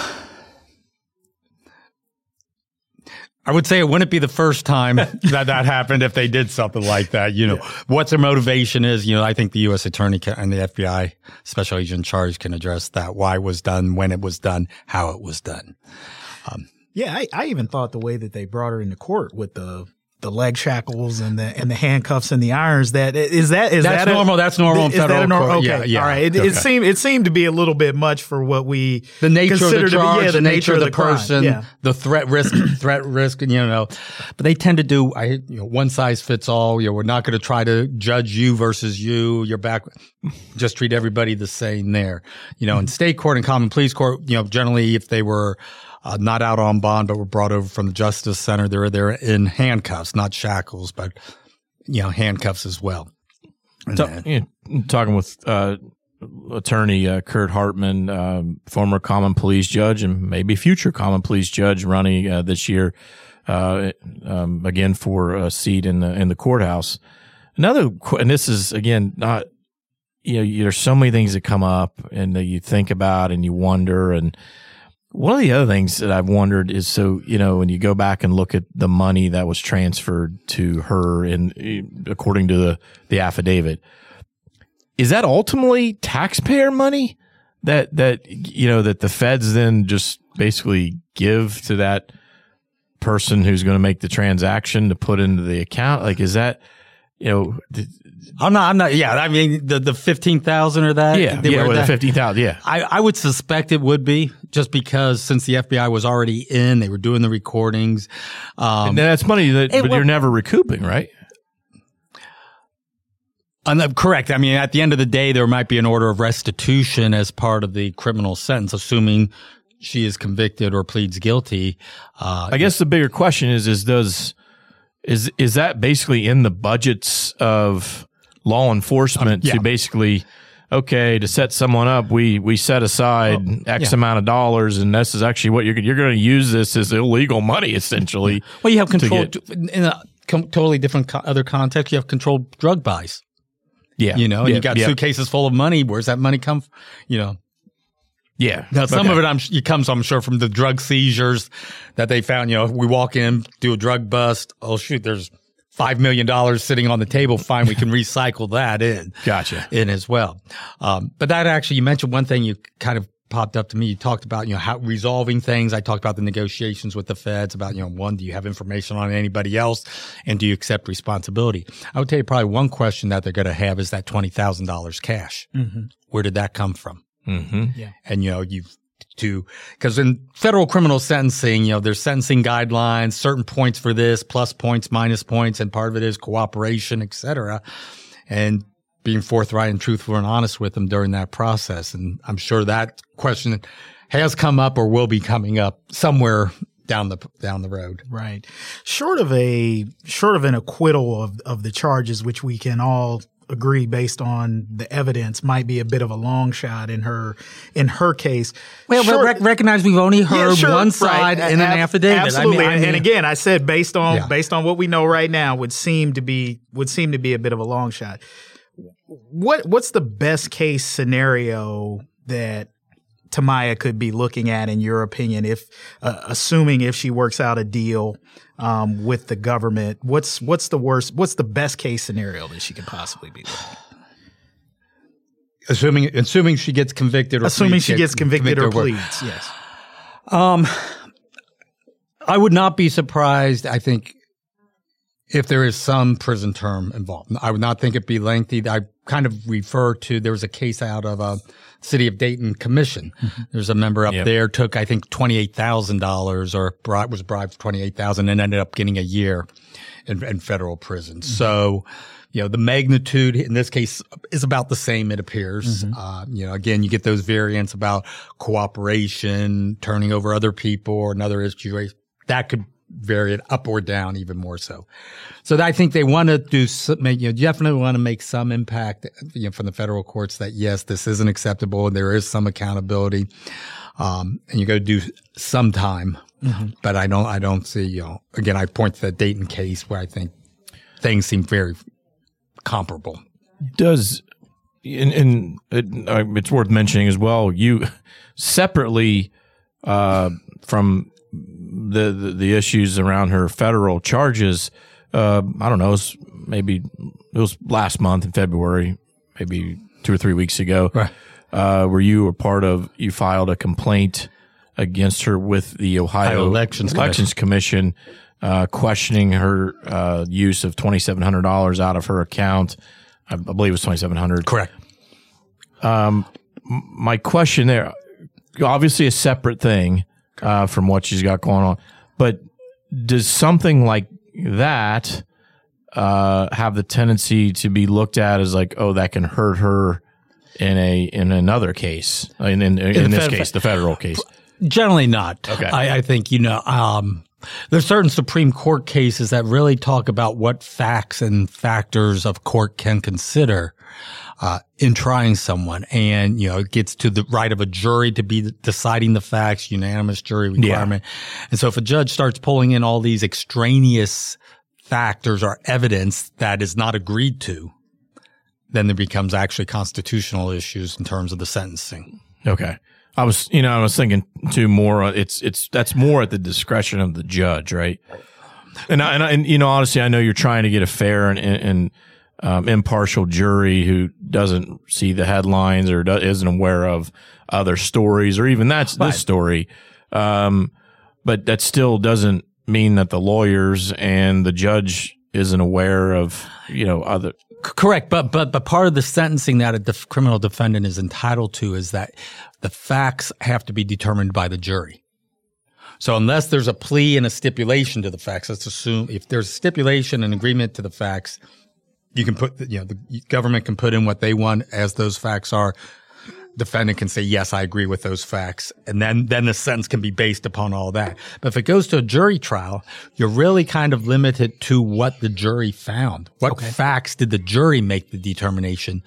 I would say it wouldn't be the first time that happened if they did something like that. What their motivation is, I think the U.S. attorney and the FBI special agent in charge can address that. Why it was done, when it was done, how it was done. I even thought the way that they brought her into court with the leg shackles and the handcuffs and the irons, that's normal. That's normal in federal court. Okay. Yeah. All right. It seemed to be a little bit much for what we the nature of the charge, the nature of the person, crime. the threat risk, but they tend to do, one size fits all. We're not going to try to judge you versus you. You're back. Just treat everybody the same there. In state court and common pleas court, generally if they were not out on bond, but were brought over from the Justice Center. They're in handcuffs, not shackles, but, handcuffs as well. Talking with attorney Kurt Hartman, former common pleas judge and maybe future common pleas judge running this year again for a seat in the courthouse. And this is, again, not, there's so many things that come up and that you think about and you wonder. And one of the other things that I've wondered is, when you go back and look at the money that was transferred to her according to the affidavit, is that ultimately taxpayer money that the feds then just basically give to that person who's going to make the transaction to put into the account? Like, is that, I'm not. Yeah, I mean the 15,000 or that. Yeah, the 15,000. Yeah, I would suspect it would be just because since the FBI was already in, they were doing the recordings. And that's money but you're never recouping, right? Correct. I mean, at the end of the day, there might be an order of restitution as part of the criminal sentence, assuming she is convicted or pleads guilty. I guess the bigger question is that basically in the budgets of law enforcement to basically, to set someone up, we set aside X amount of dollars, and this is actually what you're going to use this as illegal money, essentially. Well, you have control in a totally different other context. You have controlled drug buys. Yeah. And you got suitcases full of money. Where's that money come from? Yeah. Now, some of it comes, I'm sure, from the drug seizures that they found. We walk in, do a drug bust. Oh, shoot, there's $5 million sitting on the table. Fine, we can recycle that in. Gotcha. In as well. But that actually, you mentioned one thing you kind of popped up to me. You talked about, how resolving things. I talked about the negotiations with the feds about, one, do you have information on anybody else? And do you accept responsibility? I would tell you probably one question that they're going to have is that $20,000 cash. Mm-hmm. Where did that come from? Mm-hmm. Yeah. And, because in federal criminal sentencing, there's sentencing guidelines, certain points for this, plus points, minus points, and part of it is cooperation, et cetera. And being forthright and truthful and honest with them during that process. And I'm sure that question has come up or will be coming up somewhere down the road. Right. Short of an acquittal of the charges, which we can all agree based on the evidence might be a bit of a long shot in her case. Well, but recognize we've only heard one side in an affidavit. Absolutely. I mean, and again, I said based on what we know right now would seem to be a bit of a long shot. What's the best case scenario that Tamaya could be looking at, in your opinion, if assuming if she works out a deal with the government? What's the best case scenario that she could possibly be looking at? Assuming she gets convicted or pleads, yes. I would not be surprised, I think, if there is some prison term involved. I would not think it'd be lengthy. I kind of refer to, there was a case out of City of Dayton Commission. Mm-hmm. There's a member up there, took, I think, $28,000 or was bribed for $28,000 and ended up getting a year in federal prison. Mm-hmm. So, the magnitude in this case is about the same, it appears. Mm-hmm. Again, you get those variants about cooperation, turning over other people or another issue. That could vary it up or down even more so. So I think they want to definitely want to make some impact, from the federal courts that yes, this isn't acceptable and there is some accountability. And you got to do some time. Mm-hmm. But I don't see, again, I point to the Dayton case where I think things seem very comparable. It's worth mentioning as well, you separately, from the issues around her federal charges, I don't know, it was last month in February, maybe 2 or 3 weeks ago, right. Where you filed a complaint against her with the Ohio Elections Commission, questioning her use of $2,700 out of her account. I believe it was $2,700. Correct. My question there, obviously a separate thing from what she's got going on, but does something like that have the tendency to be looked at as like, oh, that can hurt her in another case, in this case, the federal case? Generally not. Okay. I think, there's certain Supreme Court cases that really talk about what facts and factors of court can consider in trying someone. And, it gets to the right of a jury to be deciding the facts, unanimous jury requirement. Yeah. And so if a judge starts pulling in all these extraneous factors or evidence that is not agreed to, then there becomes actually constitutional issues in terms of the sentencing. Okay. I was thinking too more. That's more at the discretion of the judge, right? And honestly, I know you're trying to get a fair and impartial jury who doesn't see the headlines or isn't aware of other stories or even this story. But that still doesn't mean that the lawyers and the judge isn't aware of other. Correct, but part of the sentencing that a criminal defendant is entitled to is that the facts have to be determined by the jury. So unless there's a plea and a stipulation to the facts, let's assume if there's a stipulation and agreement to the facts, you can put the government can put in what they want as those facts are. Defendant can say, yes, I agree with those facts. And then the sentence can be based upon all that. But if it goes to a jury trial, you're really kind of limited to what the jury found. What facts did the jury make the determination?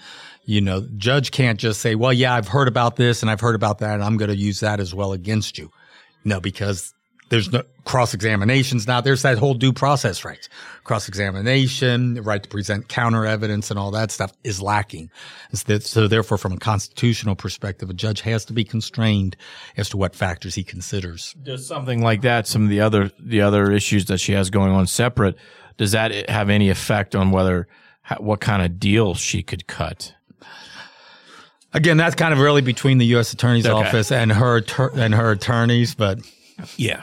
Judge can't just say, well, yeah, I've heard about this and I've heard about that and I'm going to use that as well against you. No, because there's no cross-examinations now. There's that whole due process rights. Cross-examination, the right to present counter evidence and all that stuff is lacking. So therefore, from a constitutional perspective, a judge has to be constrained as to what factors he considers. Does something like that, some of the other issues that she has going on separate, does that have any effect on what kind of deal she could cut? Again, that's kind of really between the U.S. Attorney's Office and her attorneys, but yeah.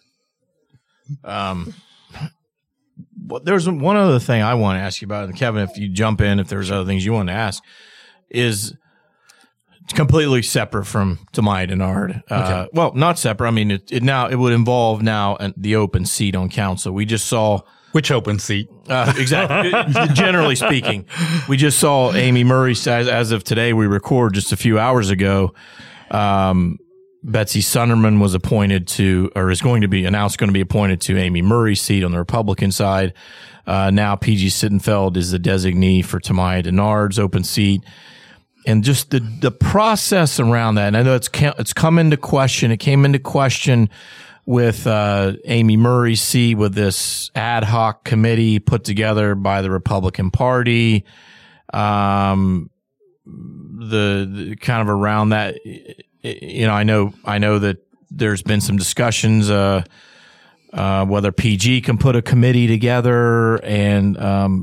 There's one other thing I want to ask you about, and Kevin, if you jump in, if there's other things you want to ask, is completely separate from Tamaya Dennard. Well, not separate. I mean, it would involve now the open seat on council. We just saw. Which open seat? Exactly. Generally speaking, we just saw Amy Murray, as of today, we record just a few hours ago, Betsy Sunderman was appointed to, or is going to be appointed to Amy Murray's seat on the Republican side. Now P.G. Sittenfeld is the designee for Tamaya Denard's open seat. And just the process around that, and I know it's come into question. It came into question with Amy Murray's seat with this ad hoc committee put together by the Republican Party. The kind of around that, I know that there's been some discussions whether PG can put a committee together, and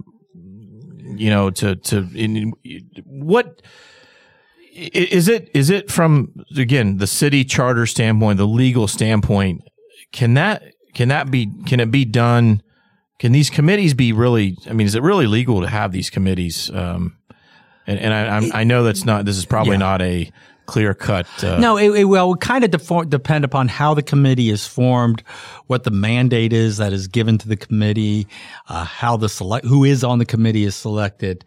what is it from, again, the city charter standpoint, the legal standpoint? Can it be done? Can these committees be really? I mean, is it really legal to have these committees? I know this is probably not a clear cut. No, it will kind of depend upon how the committee is formed, what the mandate is that is given to the committee, how who is on the committee is selected,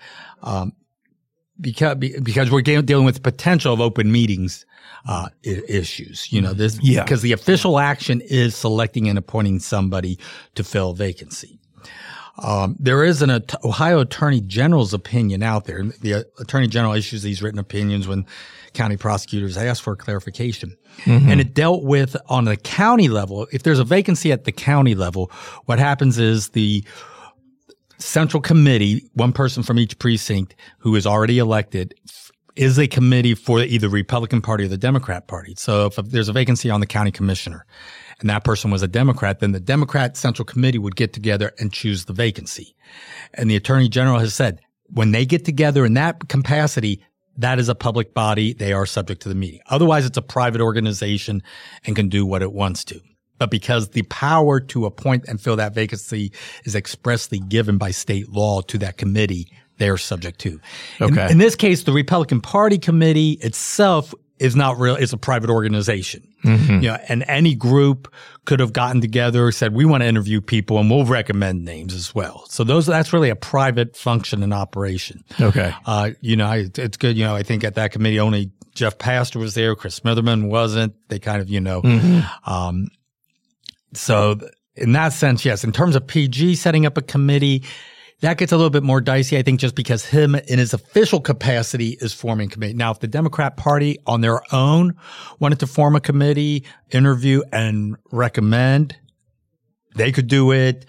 because we're dealing with the potential of open meetings issues. Because the official action is selecting and appointing somebody to fill a vacancy. There is an Ohio Attorney General's opinion out there. The Attorney General issues these written opinions when county prosecutors ask for clarification. Mm-hmm. And it dealt with, on the county level, if there's a vacancy at the county level, what happens is the central committee, one person from each precinct who is already elected, is a committee for either the Republican Party or the Democrat Party. So if there's a vacancy on the county commissioner, and that person was a Democrat, then the Democrat Central Committee would get together and choose the vacancy. And the Attorney General has said, when they get together in that capacity, that is a public body. They are subject to the meeting. Otherwise, it's a private organization and can do what it wants to. But because the power to appoint and fill that vacancy is expressly given by state law to that committee, they're subject to. Okay. In this case, the Republican Party committee itself is not real. It's a private organization. Mm-hmm. And any group could have gotten together, said, we want to interview people and we'll recommend names as well. So that's really a private function and operation. Okay. It's good. I think at that committee, only Jeff Pastor was there. Chris Smitherman wasn't. They kind of, mm-hmm. So in that sense, yes. In terms of PG setting up a committee, that gets a little bit more dicey, I think, just because him in his official capacity is forming a committee. Now, if the Democrat Party on their own wanted to form a committee, interview, and recommend, they could do it.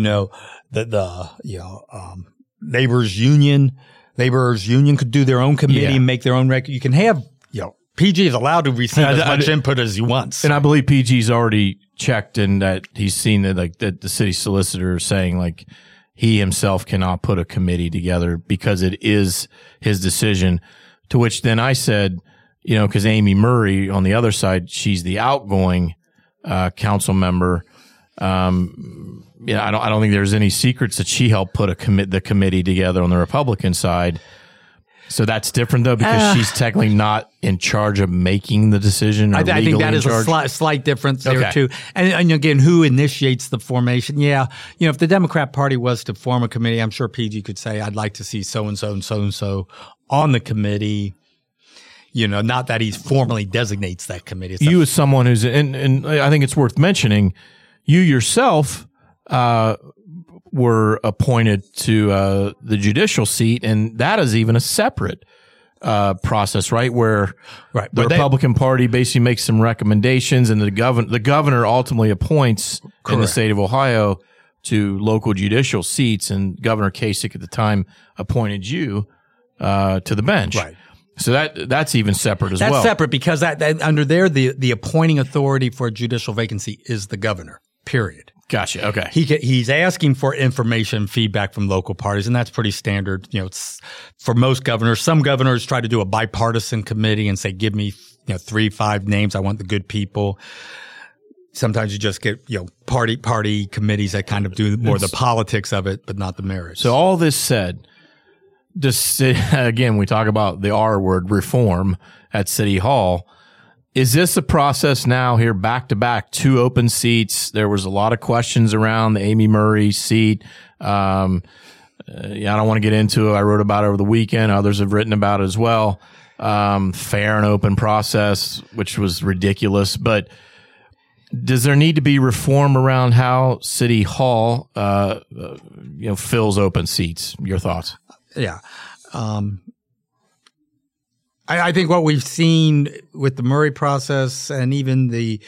Labor's Union could do their own committee and make their own record. You can have, PG is allowed to receive as much input as he wants. And I believe PG's already checked and that he's seen that the city solicitor is saying he himself cannot put a committee together because it is his decision. To which then I said, because Amy Murray on the other side, she's the outgoing council member. I don't think there's any secrets that she helped put the committee together on the Republican side. So that's different though, because she's technically not in charge of making the decision. I think that is a slight difference there too. And again, who initiates the formation? Yeah. If the Democrat Party was to form a committee, I'm sure PG could say, I'd like to see so-and-so and so-and-so on the committee. Not that he formally designates that committee. You as someone who's, and I think it's worth mentioning, you yourself, were appointed to the judicial seat, and that is even a separate process, right? Where the Republican Party basically makes some recommendations, and the governor ultimately appoints in the state of Ohio to local judicial seats, and Governor Kasich at the time appointed you to the bench. Right. So that's even separate as well. That's separate because that under there, the appointing authority for a judicial vacancy is the governor, period. Gotcha. Okay. He's asking for information, feedback from local parties, and that's pretty standard. It's for most governors. Some governors try to do a bipartisan committee and say, give me 3-5 names. I want the good people. Sometimes you just get party committees that kind of do more the politics of it, but not the merits. So all this said, just again, we talk about the R word, reform at City Hall. Is this a process now here back to back, 2 open seats? There was a lot of questions around the Amy Murray seat. I don't want to get into it. I wrote about it over the weekend. Others have written about it as well. fair and open process, which was ridiculous. But does there need to be reform around how City Hall, fills open seats? Your thoughts? Yeah. I think what we've seen with the Murray process and even the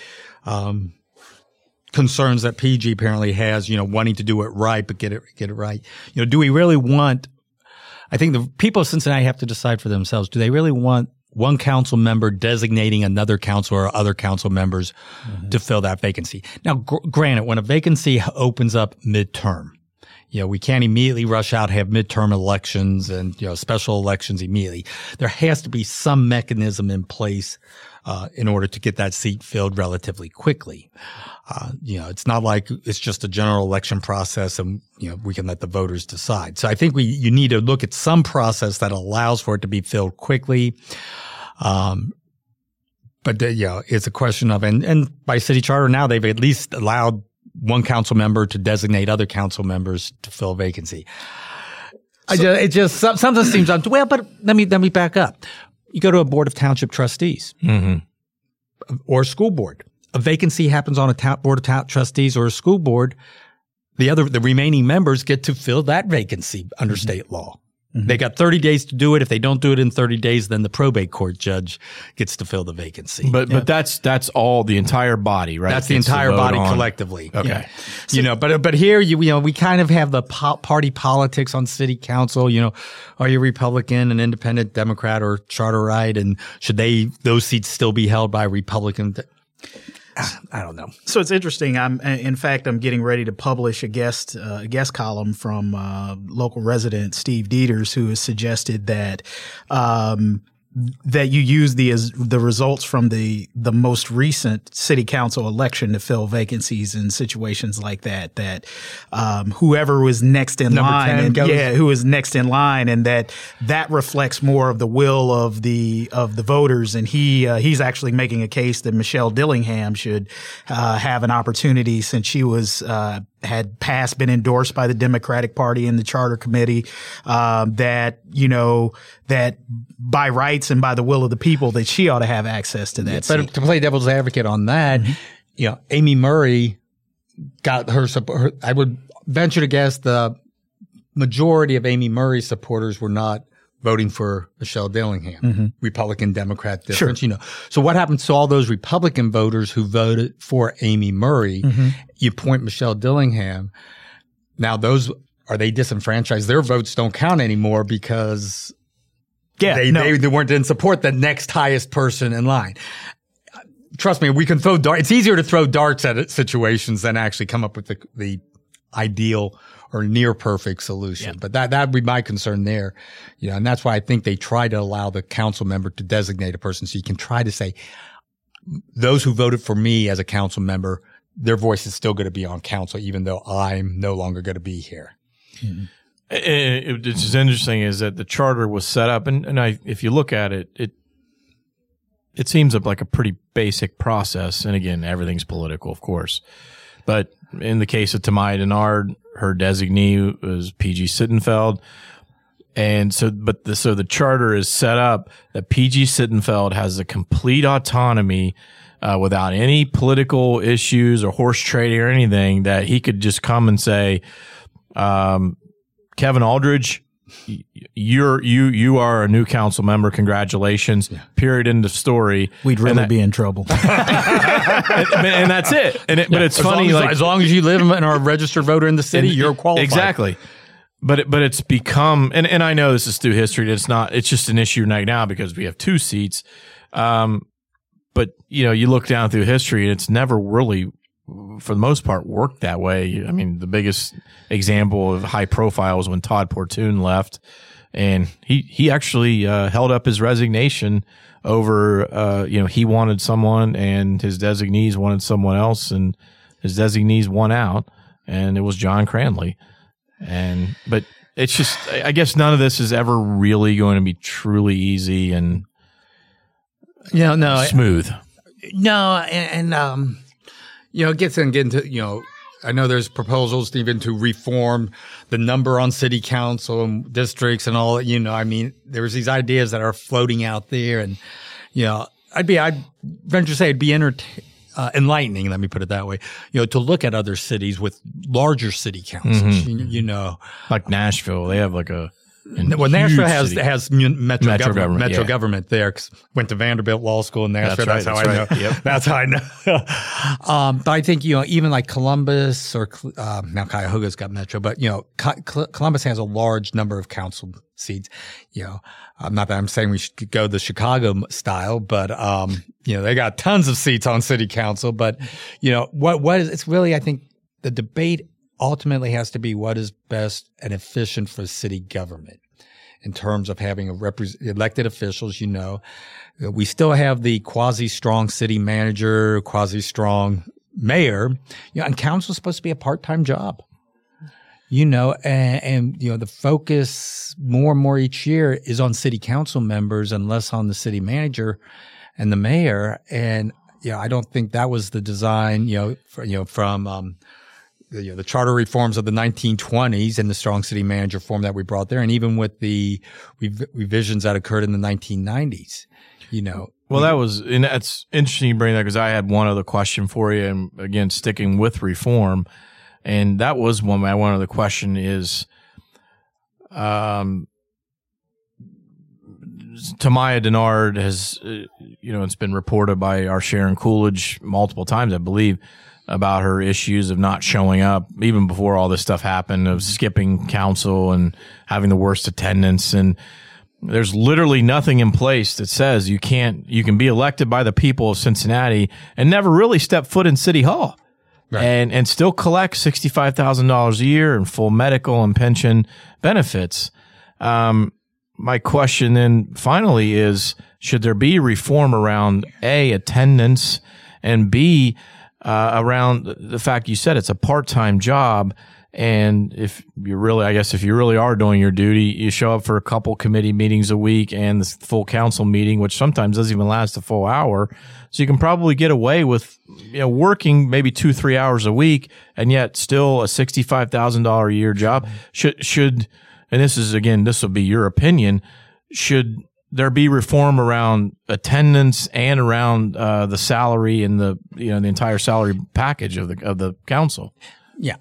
concerns that PG apparently has, wanting to do it right, but get it right. Do we really want? I think the people of Cincinnati have to decide for themselves. Do they really want one council member designating another council or other council members to fill that vacancy? Now, granted, when a vacancy opens up midterm, we can't immediately rush out, have midterm elections and, special elections immediately. There has to be some mechanism in place, in order to get that seat filled relatively quickly. It's not like it's just a general election process and, we can let the voters decide. So I think you need to look at some process that allows for it to be filled quickly. But it's a question of, and by city charter now, they've at least allowed one council member to designate other council members to fill a vacancy. It just something seems well, but let me back up. You go to a board of township trustees or a school board. A vacancy happens on a board of trustees or a school board. The remaining members get to fill that vacancy under state law. They got 30 days to do it. If they don't do it in 30 days, then the probate court judge gets to fill the vacancy. But that's all the entire body, right? That's the entire body collectively. Okay. But here we kind of have the party politics on city council. Are you Republican, an independent, Democrat, or charter right? And should those seats still be held by Republican? I don't know. So it's interesting. I'm getting ready to publish a guest column from local resident Steve Dieters, who has suggested that that you use the results from the most recent city council election to fill vacancies in situations like that. That whoever was next in line, who was next in line, and that reflects more of the will of the voters. And he's actually making a case that Michelle Dillingham should have an opportunity, since she was had been endorsed by the Democratic Party and the Charter Committee, that by rights and by the will of the people, that she ought to have access to that seat. But to play devil's advocate on that, Amy Murray got her support. I would venture to guess the majority of Amy Murray's supporters were not voting for Michelle Dillingham, Republican, Democrat difference, Sure. So what happens to all those Republican voters who voted for Amy Murray? You point Michelle Dillingham. Now are they disenfranchised? Their votes don't count anymore because they didn't support the next highest person in line. Trust me, we can throw darts. It's easier to throw darts at situations than actually come up with the ideal or near perfect solution. But that would be my concern there. And that's why I think they try to allow the council member to designate a person. So you can try to say, those who voted for me as a council member, their voice is still going to be on council, even though I'm no longer going to be here. It's interesting is that the charter was set up, and if you look at it seems like a pretty basic process. And again, everything's political, of course. But in the case of Tamaya Denard, her designee was PG Sittenfeld. And so the charter is set up that PG Sittenfeld has a complete autonomy, without any political issues or horse trading or anything, that he could just come and say, Kevin Aldridge, you are a new council member. Congratulations. Yeah. Period. End of story. We'd really be in trouble. and that's it. But it's funny. As long as you live and are a registered voter in the city, you're qualified. Exactly. But it's become, and I know this is through history. It's just an issue right now because we have two seats. But you look down through history and it's never really, for the most part, worked that way. I mean, the biggest example of high profile was when Todd Portune left, and he actually held up his resignation over he wanted someone and his designees wanted someone else, and his designees won out, and it was John Cranley. But it's just, I guess none of this is ever really going to be truly easy and smooth. It gets into I know there's proposals even to reform the number on city council and districts and all, I mean, there's these ideas that are floating out there and, I'd venture to say it'd be enlightening, let me put it that way, to look at other cities with larger city councils, like Nashville. They have like a Nashville has metro government, yeah. government there. 'Cause went to Vanderbilt Law School in Nashville. That's how I know. Yep. That's how I know. But I think even like Columbus or now Cuyahoga's got metro, but Columbus has a large number of council seats. Not that I'm saying we should go the Chicago style, but they got tons of seats on city council. But what is it's really, I think the debate ultimately has to be what is best and efficient for city government in terms of having elected officials. We still have the quasi-strong city manager, quasi-strong mayor, and council is supposed to be a part-time job. And the focus more and more each year is on city council members and less on the city manager and the mayor. And, I don't think that was the design, from the charter reforms of the 1920s and the strong city manager form that we brought there. And even with the revisions that occurred in the 1990s, Well, and that's interesting you bring that because I had one other question for you. And again, sticking with reform. And that was one other question is, Tamaya Denard has, it's been reported by our Sharon Coolidge multiple times, I believe, about her issues of not showing up even before all this stuff happened, of skipping council and having the worst attendance. And there's literally nothing in place that says you can be elected by the people of Cincinnati and never really step foot in City Hall. Right. And still collect $65,000 a year in full medical and pension benefits. My question then finally is, should there be reform around A, attendance, and B, around the fact you said it's a part-time job, and if you really are doing your duty, you show up for a couple committee meetings a week and the full council meeting, which sometimes doesn't even last a full hour. So you can probably get away with, working maybe 2-3 hours a week and yet still a $65,000 a year job. Should, and this will be your opinion, should there be reform around attendance and around the salary and the entire salary package of the council? Yeah,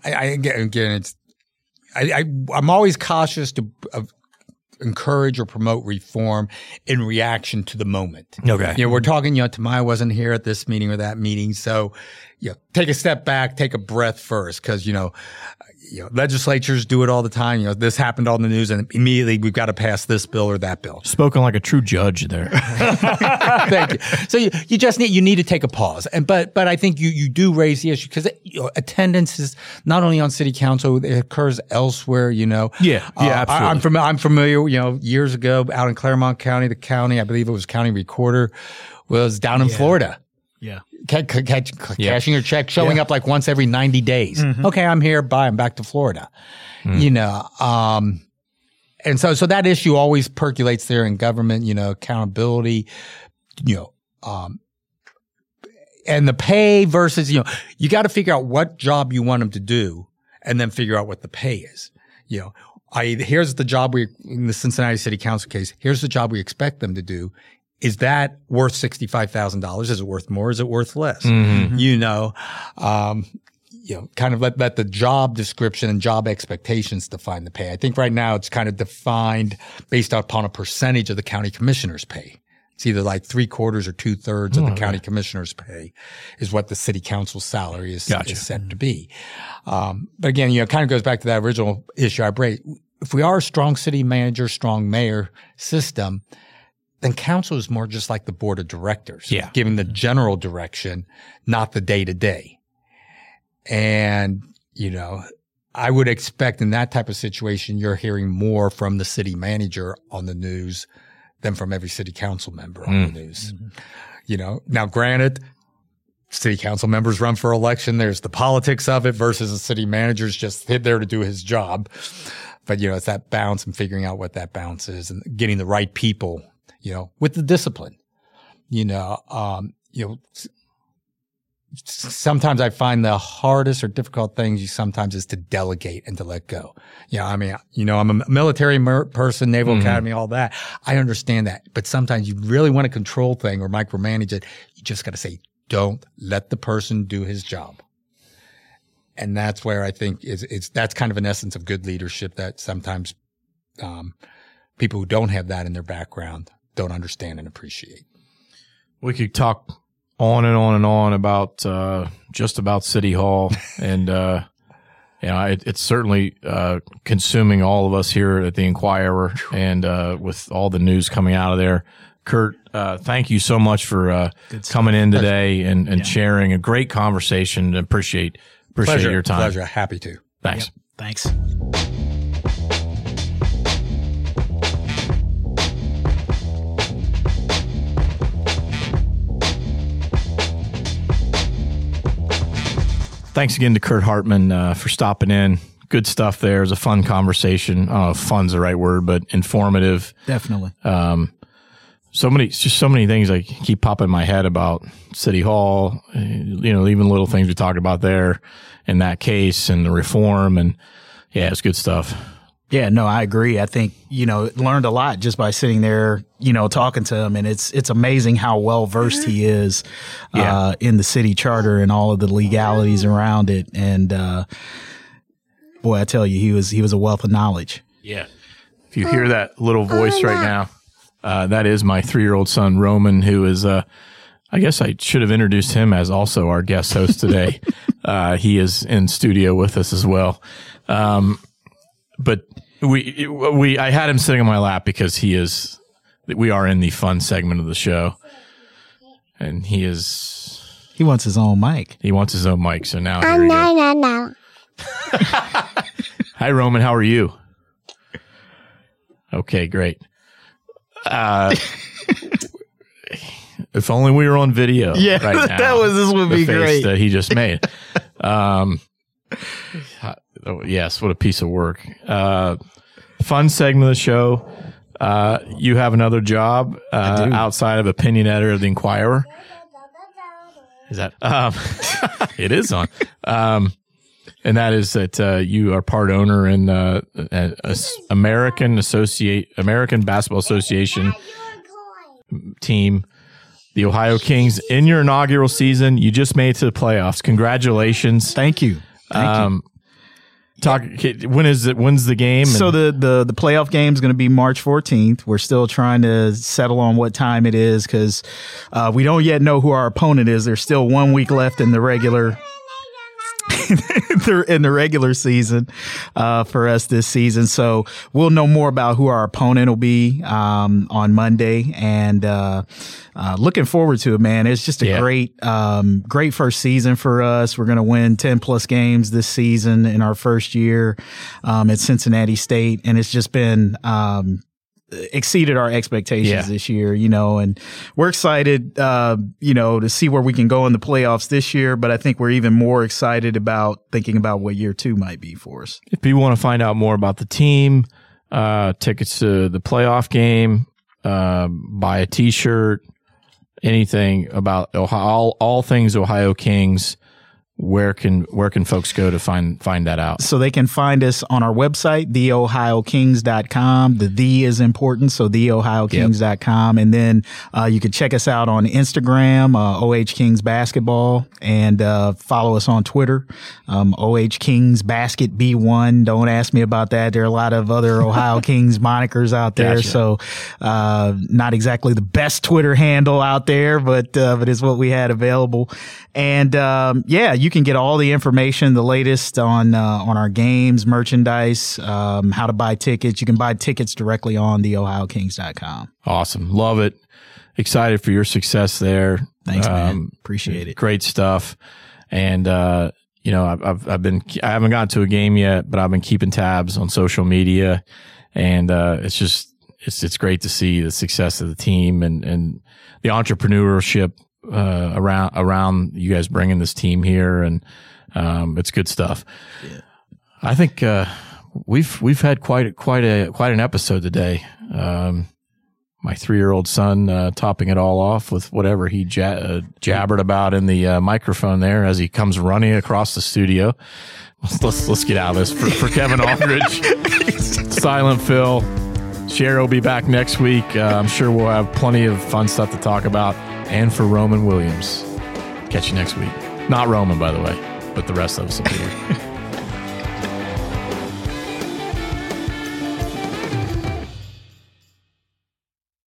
I'm always cautious to encourage or promote reform in reaction to the moment. Okay. We're talking, Tamaya wasn't here at this meeting or that meeting. So, take a step back, take a breath first. Cause, legislatures do it all the time. This happened on the news and immediately we've got to pass this bill or that bill. Spoken like a true judge there. Thank you. So you just need to take a pause. But I think you do raise the issue because attendance is not only on city council, it occurs elsewhere, Yeah, absolutely. I'm familiar, years ago out in Claremont County, I believe it was county recorder was down in Florida. Yeah. Cashing your check, showing up like once every 90 days. Mm-hmm. Okay, I'm here. Bye. I'm back to Florida. And so that issue always percolates there in government, accountability, and the pay versus, you got to figure out what job you want them to do and then figure out what the pay is. Here's the job in the Cincinnati City Council case, here's the job we expect them to do. Is that worth $65,000? Is it worth more? Is it worth less? Mm-hmm. Kind of let the job description and job expectations define the pay. I think right now it's kind of defined based upon a percentage of the county commissioner's pay. It's either like 3/4 or 2/3 of the county commissioner's pay is what the city council salary is set to be. But again, it kind of goes back to that original issue I raised. If we are a strong city manager, strong mayor system, then council is more just like the board of directors, giving the general direction, not the day-to-day. And, I would expect in that type of situation, you're hearing more from the city manager on the news than from every city council member on the news. Mm-hmm. Now granted, city council members run for election. There's the politics of it versus the city manager's just there to do his job. But, it's that balance and figuring out what that balance is and getting the right people with the discipline, sometimes I find the hardest or difficult things sometimes is to delegate and to let go. Yeah. I mean, I'm a military person, Naval Academy, all that. I understand that. But sometimes you really want to control thing or micromanage it. You just got to say, don't let the person do his job. And that's where I think that's kind of an essence of good leadership that sometimes, people who don't have that in their background don't understand and appreciate. We could talk on and on and on about just about City Hall, and it's certainly consuming all of us here at the Inquirer, and with all the news coming out of there. Kurt, thank you so much for coming in today and sharing a great conversation. Appreciate your time. Pleasure. Happy to. Thanks. Yep. Thanks. Thanks again to Kurt Hartman for stopping in. Good stuff there. It was a fun conversation. I don't know if fun's the right word, but informative. Definitely. So many things that keep popping in my head about City Hall, even little things we talked about there in that case and the reform. And yeah, it's good stuff. Yeah, no, I agree. I think, learned a lot just by sitting there, talking to him. And it's amazing how well versed he is, in the city charter and all of the legalities around it. And, boy, I tell you, he was a wealth of knowledge. Yeah. If you hear that little voice right now, that is my 3-year-old son, Roman, who is, I guess I should have introduced him as also our guest host today. He is in studio with us as well. But I had him sitting on my lap because we are in the fun segment of the show, and he wants his own mic. He wants his own mic. So now here we go. No. Hi, Roman. How are you? Okay, great. If only we were on video. Yeah, right now, this would be face great. that he just made. Yes, what a piece of work. Fun segment of the show. You have another job outside of opinion editor of the Inquirer. Is that? It is on. And that is that you are part owner in American Basketball Association team, the Ohio Kings. In your inaugural season, you just made it to the playoffs. Congratulations! Thank you. When's the game? So the playoff game is going to be March 14th. We're still trying to settle on what time it is because we don't yet know who our opponent is. There's still 1 week left in the regular season for us this season. So we'll know more about who our opponent will be on Monday, and looking forward to it, man. It's just a great first season for us. We're going to win 10 plus games this season in our first year at Cincinnati State, and it's just been exceeded our expectations this year, and we're excited, to see where we can go in the playoffs this year. But I think we're even more excited about thinking about what year 2 might be for us. If people want to find out more about the team, tickets to the playoff game, buy a t-shirt, anything about Ohio, all things Ohio Kings, where can folks go to find that out? So they can find us on our website, theohiokings.com. The is important, so theohiokings.com. And then you can check us out on Instagram, OH Kings Basketball, and follow us on Twitter, OH Kings Basket B1. Don't ask me about that. There are a lot of other Ohio Kings monikers out there, Gotcha. so not exactly the best Twitter handle out there, but it's what we had available. And you can get all the information, the latest on our games, merchandise, how to buy tickets. You can buy tickets directly on theohiokings.com. Awesome. Love it. Excited for your success there. Thanks, man. Appreciate it. Great stuff. And, I haven't gotten to a game yet, but I've been keeping tabs on social media, and, it's great to see the success of the team and the entrepreneurship around you guys bringing this team here, and it's good stuff. Yeah. I think we've had quite an episode today. my 3-year-old son topping it all off with whatever he jabbered about in the microphone there as he comes running across the studio. Let's get out of this. For Kevin Aldridge, Silent Phil, Sherry will be back next week. I'm sure we'll have plenty of fun stuff to talk about. And for Roman Williams, catch you next week. Not Roman, by the way, but the rest of us will be here.